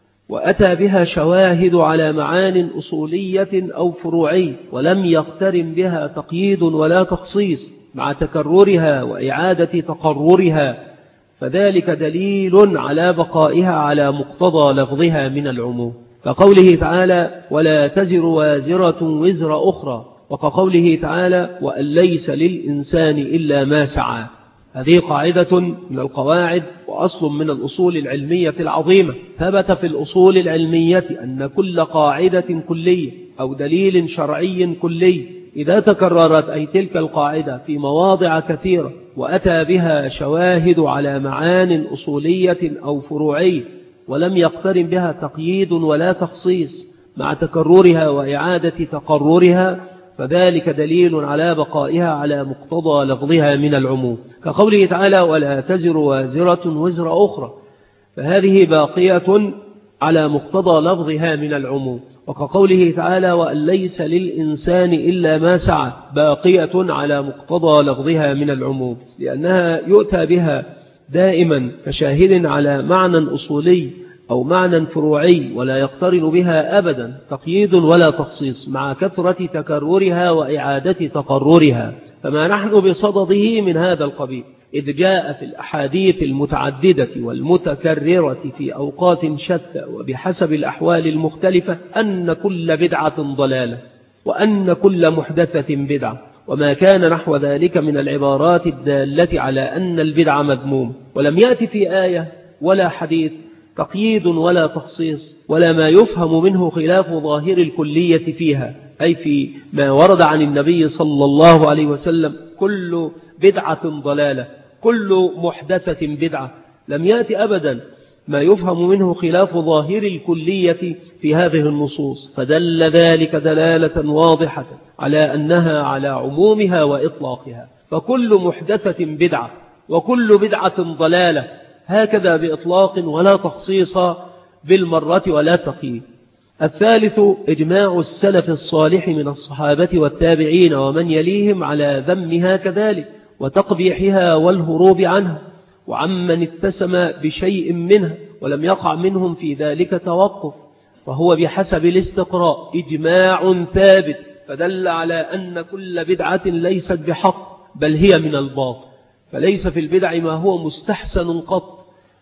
وأتى بها شواهد على معان أصولية أو فروعية ولم يقترن بها تقييد ولا تخصيص مع تكررها وإعادة تقررها، فذلك دليل على بقائها على مقتضى لفظها من العموم، كقوله تعالى ولا تزر وازرة وزر أخرى، وكقوله تعالى وأن ليس للإنسان إلا ما سعى. هذه قاعدة من القواعد وأصل من الأصول العلمية العظيمة. ثبت في الأصول العلمية أن كل قاعدة كلية أو دليل شرعي كلي إذا تكررت أي تلك القاعدة في مواضع كثيرة وأتى بها شواهد على معان أصولية أو فروعية ولم يقترن بها تقييد ولا تخصيص مع تكررها وإعادة تقررها، فذلك دليل على بقائها على مقتضى لفظها من العموم، كقوله تعالى ولا تزر وازرة وزر أخرى، فهذه باقية على مقتضى لفظها من العموم. وكقوله تعالى وأن ليس للإنسان إلا ما سعى، باقية على مقتضى لفظها من العموم، لأنها يؤتى بها دائما كشاهد على معنى أصولي أو معنى فروعي ولا يقترن بها أبدا تقييد ولا تخصيص مع كثرة تكررها وإعادة تقررها. فما نحن بصدده من هذا القبيل، إذ جاء في الأحاديث المتعددة والمتكررة في أوقات شتى وبحسب الأحوال المختلفة أن كل بدعة ضلالة وأن كل محدثة بدعة، وما كان نحو ذلك من العبارات الدالة على أن البدعة مذموم، ولم يأتي في آية ولا حديث تقييد ولا تخصيص ولا ما يفهم منه خلاف ظاهر الكلية فيها، أي في ما ورد عن النبي صلى الله عليه وسلم كل بدعة ضلالة كل محدثة بدعة، لم يأتي أبدا ما يفهم منه خلاف ظاهر الكلية في هذه النصوص، فدل ذلك دلالة واضحة على أنها على عمومها وإطلاقها، فكل محدثة بدعة وكل بدعة ضلالة، هكذا بإطلاق ولا تخصيص بالمرة ولا تقييد. الثالث إجماع السلف الصالح من الصحابة والتابعين ومن يليهم على ذمها كذلك وتقبيحها والهروب عنها، وعمن اتسم بشيء منها ولم يقع منهم في ذلك توقف، فهو بحسب الاستقراء إجماع ثابت، فدل على أن كل بدعة ليست بحق بل هي من الباطل، فليس في البدع ما هو مستحسن قط،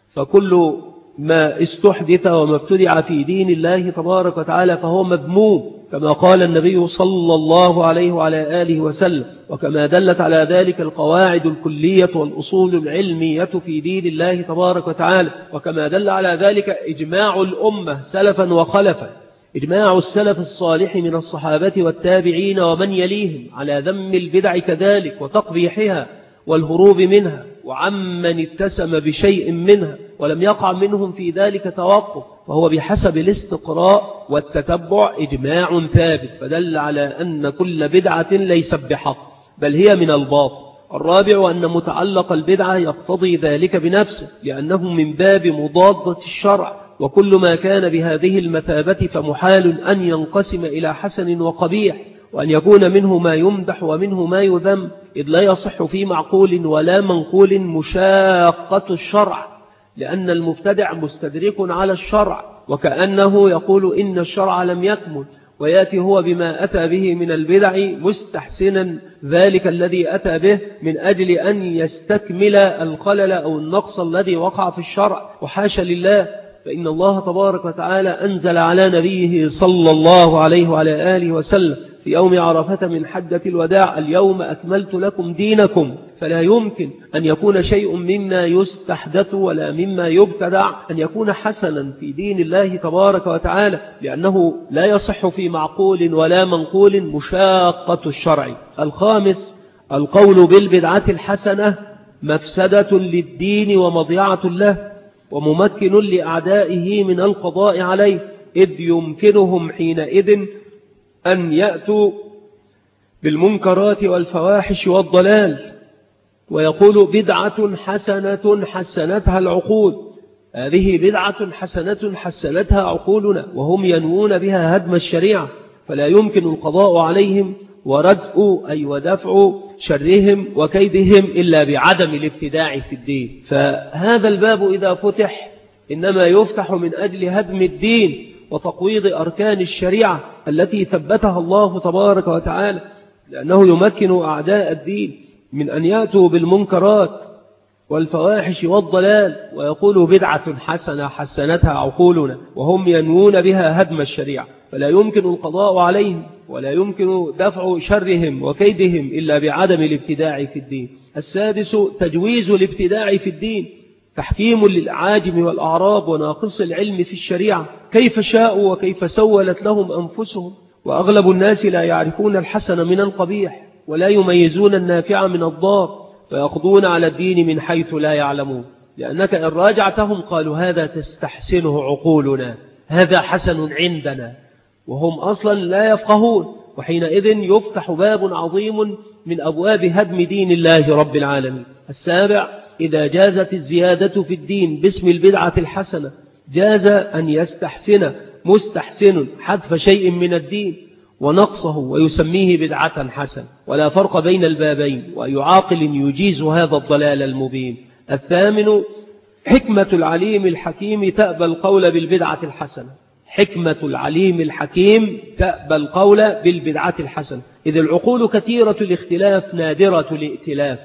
فكل ما استحدث وما ابتدع في دين الله تبارك وتعالى فهو مذموم، كما قال النبي صلى الله عليه وعلى آله وسلم، وكما دلت على ذلك القواعد الكلية والأصول العلمية في دين الله تبارك وتعالى، وكما دل على ذلك إجماع الأمة سلفا وخلفا، إجماع السلف الصالح من الصحابة والتابعين ومن يليهم على ذم البدع كذلك وتقبيحها والهروب منها، وعمن اتسم بشيء منها ولم يقع منهم في ذلك توقف، فهو بحسب الاستقراء والتتبع إجماع ثابت، فدل على أن كل بدعة ليست بحق بل هي من الباطل. الرابع أن متعلق البدعة يقتضي ذلك بنفسه، لأنه من باب مضادة الشرع، وكل ما كان بهذه المثابة فمحال أن ينقسم إلى حسن وقبيح، وأن يكون منه ما يمدح ومنه ما يذم، إذ لا يصح في معقول ولا منقول مشاقة الشرع، لأن المبتدع مستدرك على الشرع، وكأنه يقول إن الشرع لم يكمل، ويأتي هو بما أتى به من البدع مستحسنا ذلك الذي أتى به من أجل أن يستكمل الخلل أو النقص الذي وقع في الشرع، وحاشا لله، فإن الله تبارك وتعالى أنزل على نبيه صلى الله عليه وعلى آله وسلم في يوم عرفة من حجة الوداع: اليوم أكملت لكم دينكم. فلا يمكن أن يكون شيء مما يستحدث ولا مما يبتدع أن يكون حسنا في دين الله تبارك وتعالى، لأنه لا يصح في معقول ولا منقول مشاقة الشرع. الخامس القول بالبدعة الحسنة مفسدة للدين ومضيعة له، وممكن لأعدائه من القضاء عليه، إذ يمكنهم حينئذ أن يأتوا بالمنكرات والفواحش والضلال ويقول بدعة حسنة حسنتها العقول، هذه بدعة حسنة حسنتها عقولنا، وهم ينوون بها هدم الشريعة، فلا يمكن القضاء عليهم وردء أي ودفع شرهم وكيدهم إلا بعدم الابتداع في الدين. فهذا الباب إذا فتح إنما يفتح من أجل هدم الدين وتقويض أركان الشريعة التي ثبتها الله تبارك وتعالى، لأنه يمكن أعداء الدين من أن يأتوا بالمنكرات والفواحش والضلال ويقولوا بدعة حسنة حسنتها عقولنا، وهم ينوون بها هدم الشريعة، فلا يمكن القضاء عليهم ولا يمكن دفع شرهم وكيدهم إلا بعدم الابتداع في الدين. السادس تجويز الابتداع في الدين، تحكيم للعاجم والأعراب وناقص العلم في الشريعة كيف شاءوا وكيف سولت لهم أنفسهم، وأغلب الناس لا يعرفون الحسن من القبيح ولا يميزون النافع من الضار، فيقضون على الدين من حيث لا يعلمون، لأنك إن راجعتهم قالوا هذا تستحسنه عقولنا، هذا حسن عندنا، وهم أصلا لا يفقهون، وحينئذ يفتح باب عظيم من أبواب هدم دين الله رب العالمين. السابع إذا جازت الزيادة في الدين باسم البدعة الحسنة جاز أن يستحسن مستحسن حذف شيء من الدين ونقصه ويسميه بدعة حسنة، ولا فرق بين البابين، وأي عاقل يجيز هذا الضلال المبين. الثامن حكمة العليم الحكيم تأبى القول بالبدعة الحسنة، حكمة العليم الحكيم تأبى القول بالبدعة الحسنة، إذ العقول كثيرة الاختلاف نادرة الائتلاف،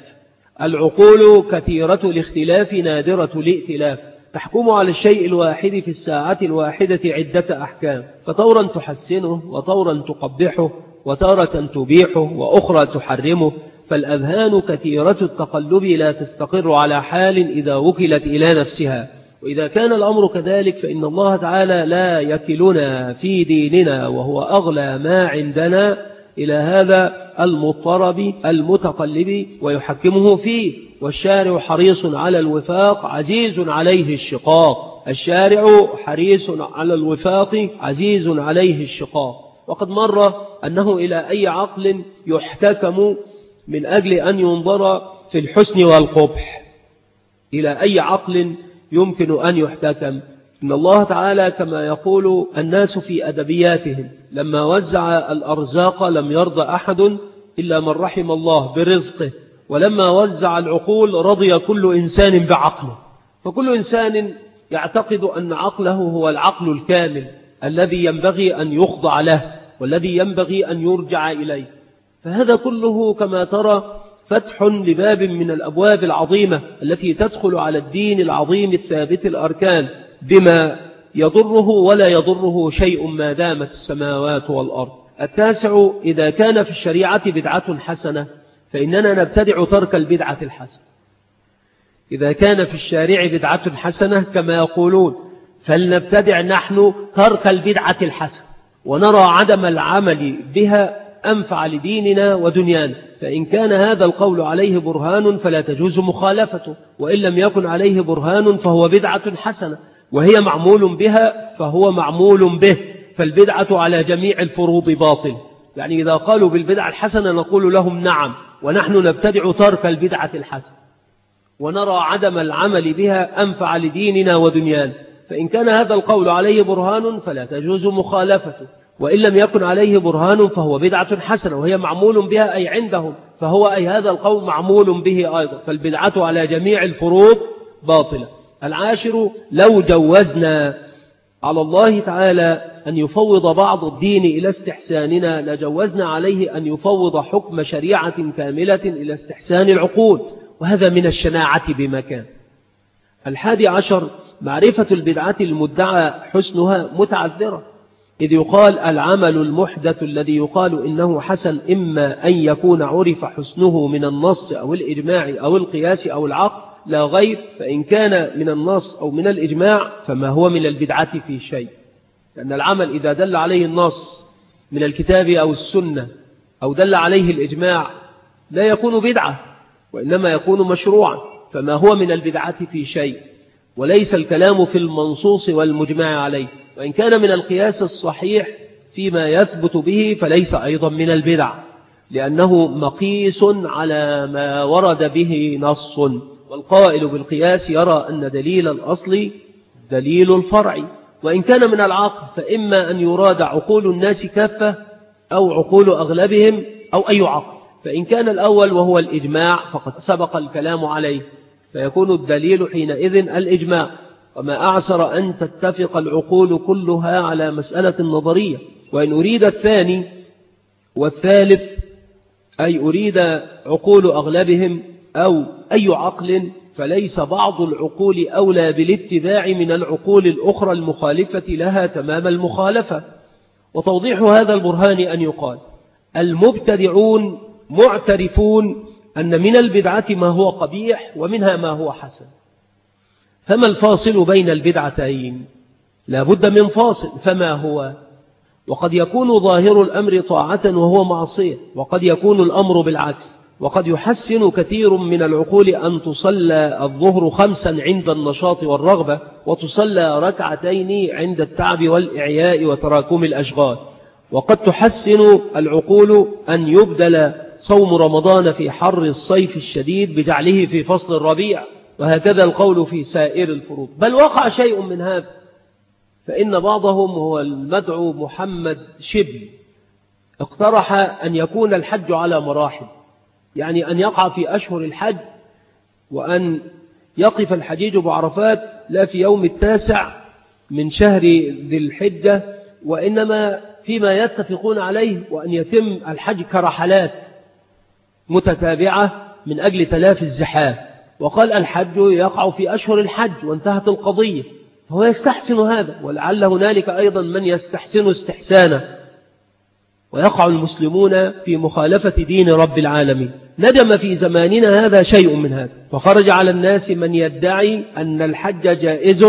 العقول كثيرة الاختلاف نادرة الائتلاف، تحكم على الشيء الواحد في الساعة الواحدة عدة أحكام، فطورا تحسنه وطورا تقبحه وتارة تبيحه وأخرى تحرمه، فالأذهان كثيرة التقلب لا تستقر على حال إذا وكلت إلى نفسها. وإذا كان الأمر كذلك فإن الله تعالى لا يكلنا في ديننا وهو أغلى ما عندنا إلى هذا المضطرب المتقلب ويحكمه فيه، والشارع حريص على الوفاق عزيز عليه الشقاق، الشارع حريص على الوفاق عزيز عليه الشقاق. وقد مر أنه إلى أي عقل يحتكم من أجل أن ينظر في الحسن والقبح، إلى أي عقل يمكن أن يحتكم. إن الله تعالى كما يقول الناس في أدبياتهم لما وزع الأرزاق لم يرضى أحد إلا من رحم الله برزقه، ولما وزع العقول رضي كل إنسان بعقله، فكل إنسان يعتقد أن عقله هو العقل الكامل الذي ينبغي أن يخضع له والذي ينبغي أن يرجع إليه. فهذا كله كما ترى فتح لباب من الأبواب العظيمة التي تدخل على الدين العظيم الثابت الأركان بما يضره ولا يضره شيء ما دامت السماوات والأرض. التاسع إذا كان في الشريعة بدعة حسنة فإننا نبتدع ترك البدعة الحسنة. إذا كان في الشارع بدعة حسنة كما يقولون فلنبتدع نحن ترك البدعة الحسنة، ونرى عدم العمل بها أنفع لديننا ودنيانا، فإن كان هذا القول عليه برهان فلا تجوز مخالفته، وإن لم يكن عليه برهان فهو بدعة حسنة، وهي معمول بها فهو معمول به، فالبدعة على جميع الفروض باطل. يعني إذا قالوا بالبدعة الحسنة نقول لهم نعم، ونحن نبتدع ترك البدعة الحسنة ونرى عدم العمل بها أنفع لديننا ودنيانا، فإن كان هذا القول عليه برهان فلا تجوز مخالفته، وإن لم يكن عليه برهان فهو بدعة حسنة وهي معمول بها أي عندهم، فهو أي هذا القول معمول به أيضا، فالبدعة على جميع الفروض باطلة. العاشر: لو جوزنا على الله تعالى أن يفوض بعض الدين إلى استحساننا لجوزنا عليه أن يفوض حكم شريعة كاملة إلى استحسان العقول، وهذا من الشناعة بمكان. الحادي عشر: معرفة البدعة المدعى حسنها متعذرة، إذ يقال العمل المحدث الذي يقال إنه حسن إما أن يكون عرف حسنه من النص أو الإجماع أو القياس أو العقل لا غير، فإن كان من النص أو من الإجماع فما هو من البدعة في شيء، لأن العمل إذا دل عليه النص من الكتاب أو السنة أو دل عليه الإجماع لا يكون بدعة، وإنما يكون مشروعا، فما هو من البدعة في شيء، وليس الكلام في المنصوص والمجمع عليه. وإن كان من القياس الصحيح فيما يثبت به فليس أيضا من البدع، لأنه مقيس على ما ورد به نص، والقائل بالقياس يرى أن دليل الأصل دليل الفرع. وإن كان من العقل فإما أن يراد عقول الناس كافة أو عقول أغلبهم أو أي عقل، فإن كان الأول وهو الإجماع فقد سبق الكلام عليه، فيكون الدليل حينئذ الإجماع، وما أعسر أن تتفق العقول كلها على مسألة نظرية. وإن أريد الثاني والثالث أي أريد عقول أغلبهم أو أي عقل، فليس بعض العقول أولى بالاتباع من العقول الأخرى المخالفة لها تمام المخالفة. وتوضيح هذا البرهان أن يقال المبتدعون معترفون أن من البدعة ما هو قبيح ومنها ما هو حسن، فما الفاصل بين البدعتين؟ لا بد من فاصل، فما هو؟ وقد يكون ظاهر الأمر طاعة وهو معصية، وقد يكون الأمر بالعكس، وقد يحسن كثير من العقول أن تصلى الظهر خمسا عند النشاط والرغبة، وتصلى ركعتين عند التعب والإعياء وتراكم الأشغال، وقد تحسن العقول أن يبدل صوم رمضان في حر الصيف الشديد بجعله في فصل الربيع، وهكذا القول في سائر الفروض. بل وقع شيء من هذا، فإن بعضهم هو المدعو محمد شبل اقترح أن يكون الحج على مراحل، يعني أن يقع في أشهر الحج، وأن يقف الحجيج بعرفات لا في يوم التاسع من شهر ذي الحجة، وإنما فيما يتفقون عليه، وأن يتم الحج كرحلات متتابعة من أجل تلافي الزحام. وقال الحج يقع في أشهر الحج وانتهت القضية، فهو يستحسن هذا، ولعل هنالك أيضا من يستحسن استحسانا، ويقع المسلمون في مخالفة دين رب العالمين. ندم في زماننا هذا شيء من هذا، فخرج على الناس من يدعي أن الحج جائز،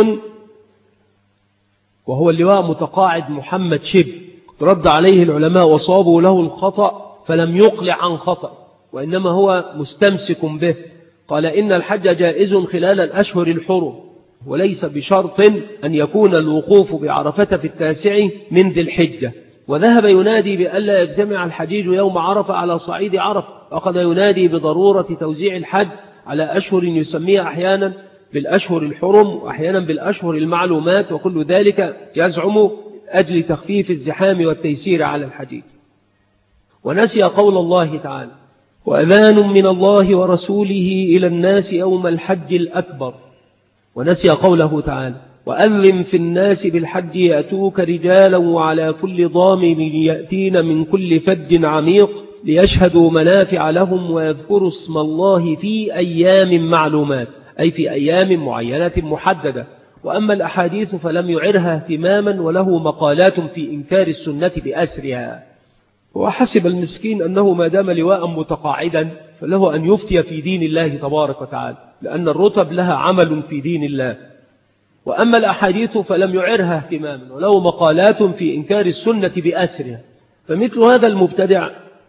وهو اللواء متقاعد محمد شبل، رد عليه العلماء وصابوا له الخطأ فلم يقلع عن خطأ، وإنما هو مستمسك به. قال إن الحج جائز خلال الأشهر الحرم، وليس بشرط أن يكون الوقوف بعرفة في التاسع من ذي الحجة. وذهب ينادي بألا يجتمع الحجيج يوم عرفة على صعيد عرفة، وأخذ ينادي بضرورة توزيع الحج على أشهر يسميها أحيانا بالأشهر الحرم وأحيانا بالأشهر المعلومات، وكل ذلك يزعم أجل تخفيف الزحام والتيسير على الحجيج. ونسي قول الله تعالى وأذان من الله ورسوله إلى الناس يوم الحج الأكبر، ونسي قوله تعالى وأذن في الناس بالحج يأتوك رجالا وعلى كل ضامن يأتين من كل فج عميق ليشهدوا منافع لهم ويذكروا اسم الله في أيام معلومات، أي في أيام معينة محددة. وأما الأحاديث فلم يعرها اهتماما، وله مقالات في إنكار السنة بأسرها. وحسب المسكين أنه ما دام لواء متقاعدا فله أن يفتي في دين الله تبارك وتعالى، لأن الرتب لها عمل في دين الله. وأما الأحاديث فلم يعرها اهتماما، وله مقالات في إنكار السنة بأسرها. فمثل هذا المبتدع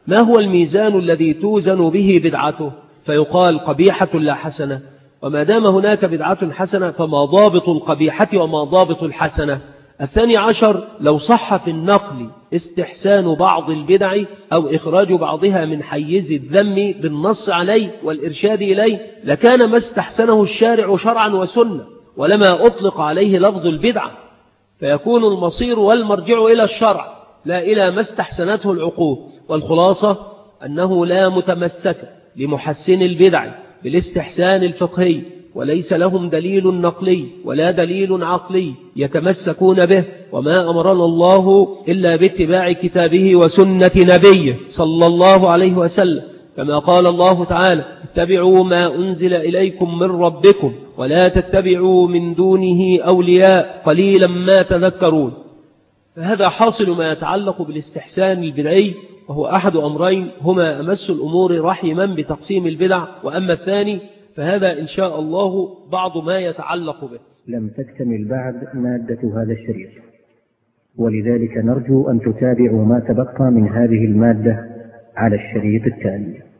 ما هو الميزان الذي توزن به بدعته فيقال قبيحة لا حسنة؟ وما دام هناك بدعة حسنة فما ضابط القبيحة وما ضابط الحسنة؟ الثاني عشر، لو صح في النقل استحسان بعض البدع أو إخراج بعضها من حيز الذم بالنص عليه والإرشاد إليه لكان ما استحسنه الشارع شرعا وسنة، ولما أطلق عليه لفظ البدعة، فيكون المصير والمرجع إلى الشرع لا إلى ما استحسنته العقول. والخلاصة أنه لا متمسك لمحسن البدع بالاستحسان الفقهي وليس لهم دليل نقلي ولا دليل عقلي يتمسكون به، وما أمرنا الله إلا باتباع كتابه وسنة نبيه صلى الله عليه وسلم، كما قال الله تعالى: اتبعوا ما أنزل إليكم من ربكم ولا تتبعوا من دونه أولياء قليلا ما تذكرون. فهذا حاصل ما يتعلق بالاستحسان البدعي، وهو أحد أمرين هما أمس الأمور رحما بتقسيم البدع، وأما الثاني فهذا إن شاء الله بعض ما يتعلق به. لم تكتمل بعد مادة هذا الشريط، ولذلك نرجو أن تتابعوا ما تبقى من هذه المادة على الشريط التالي.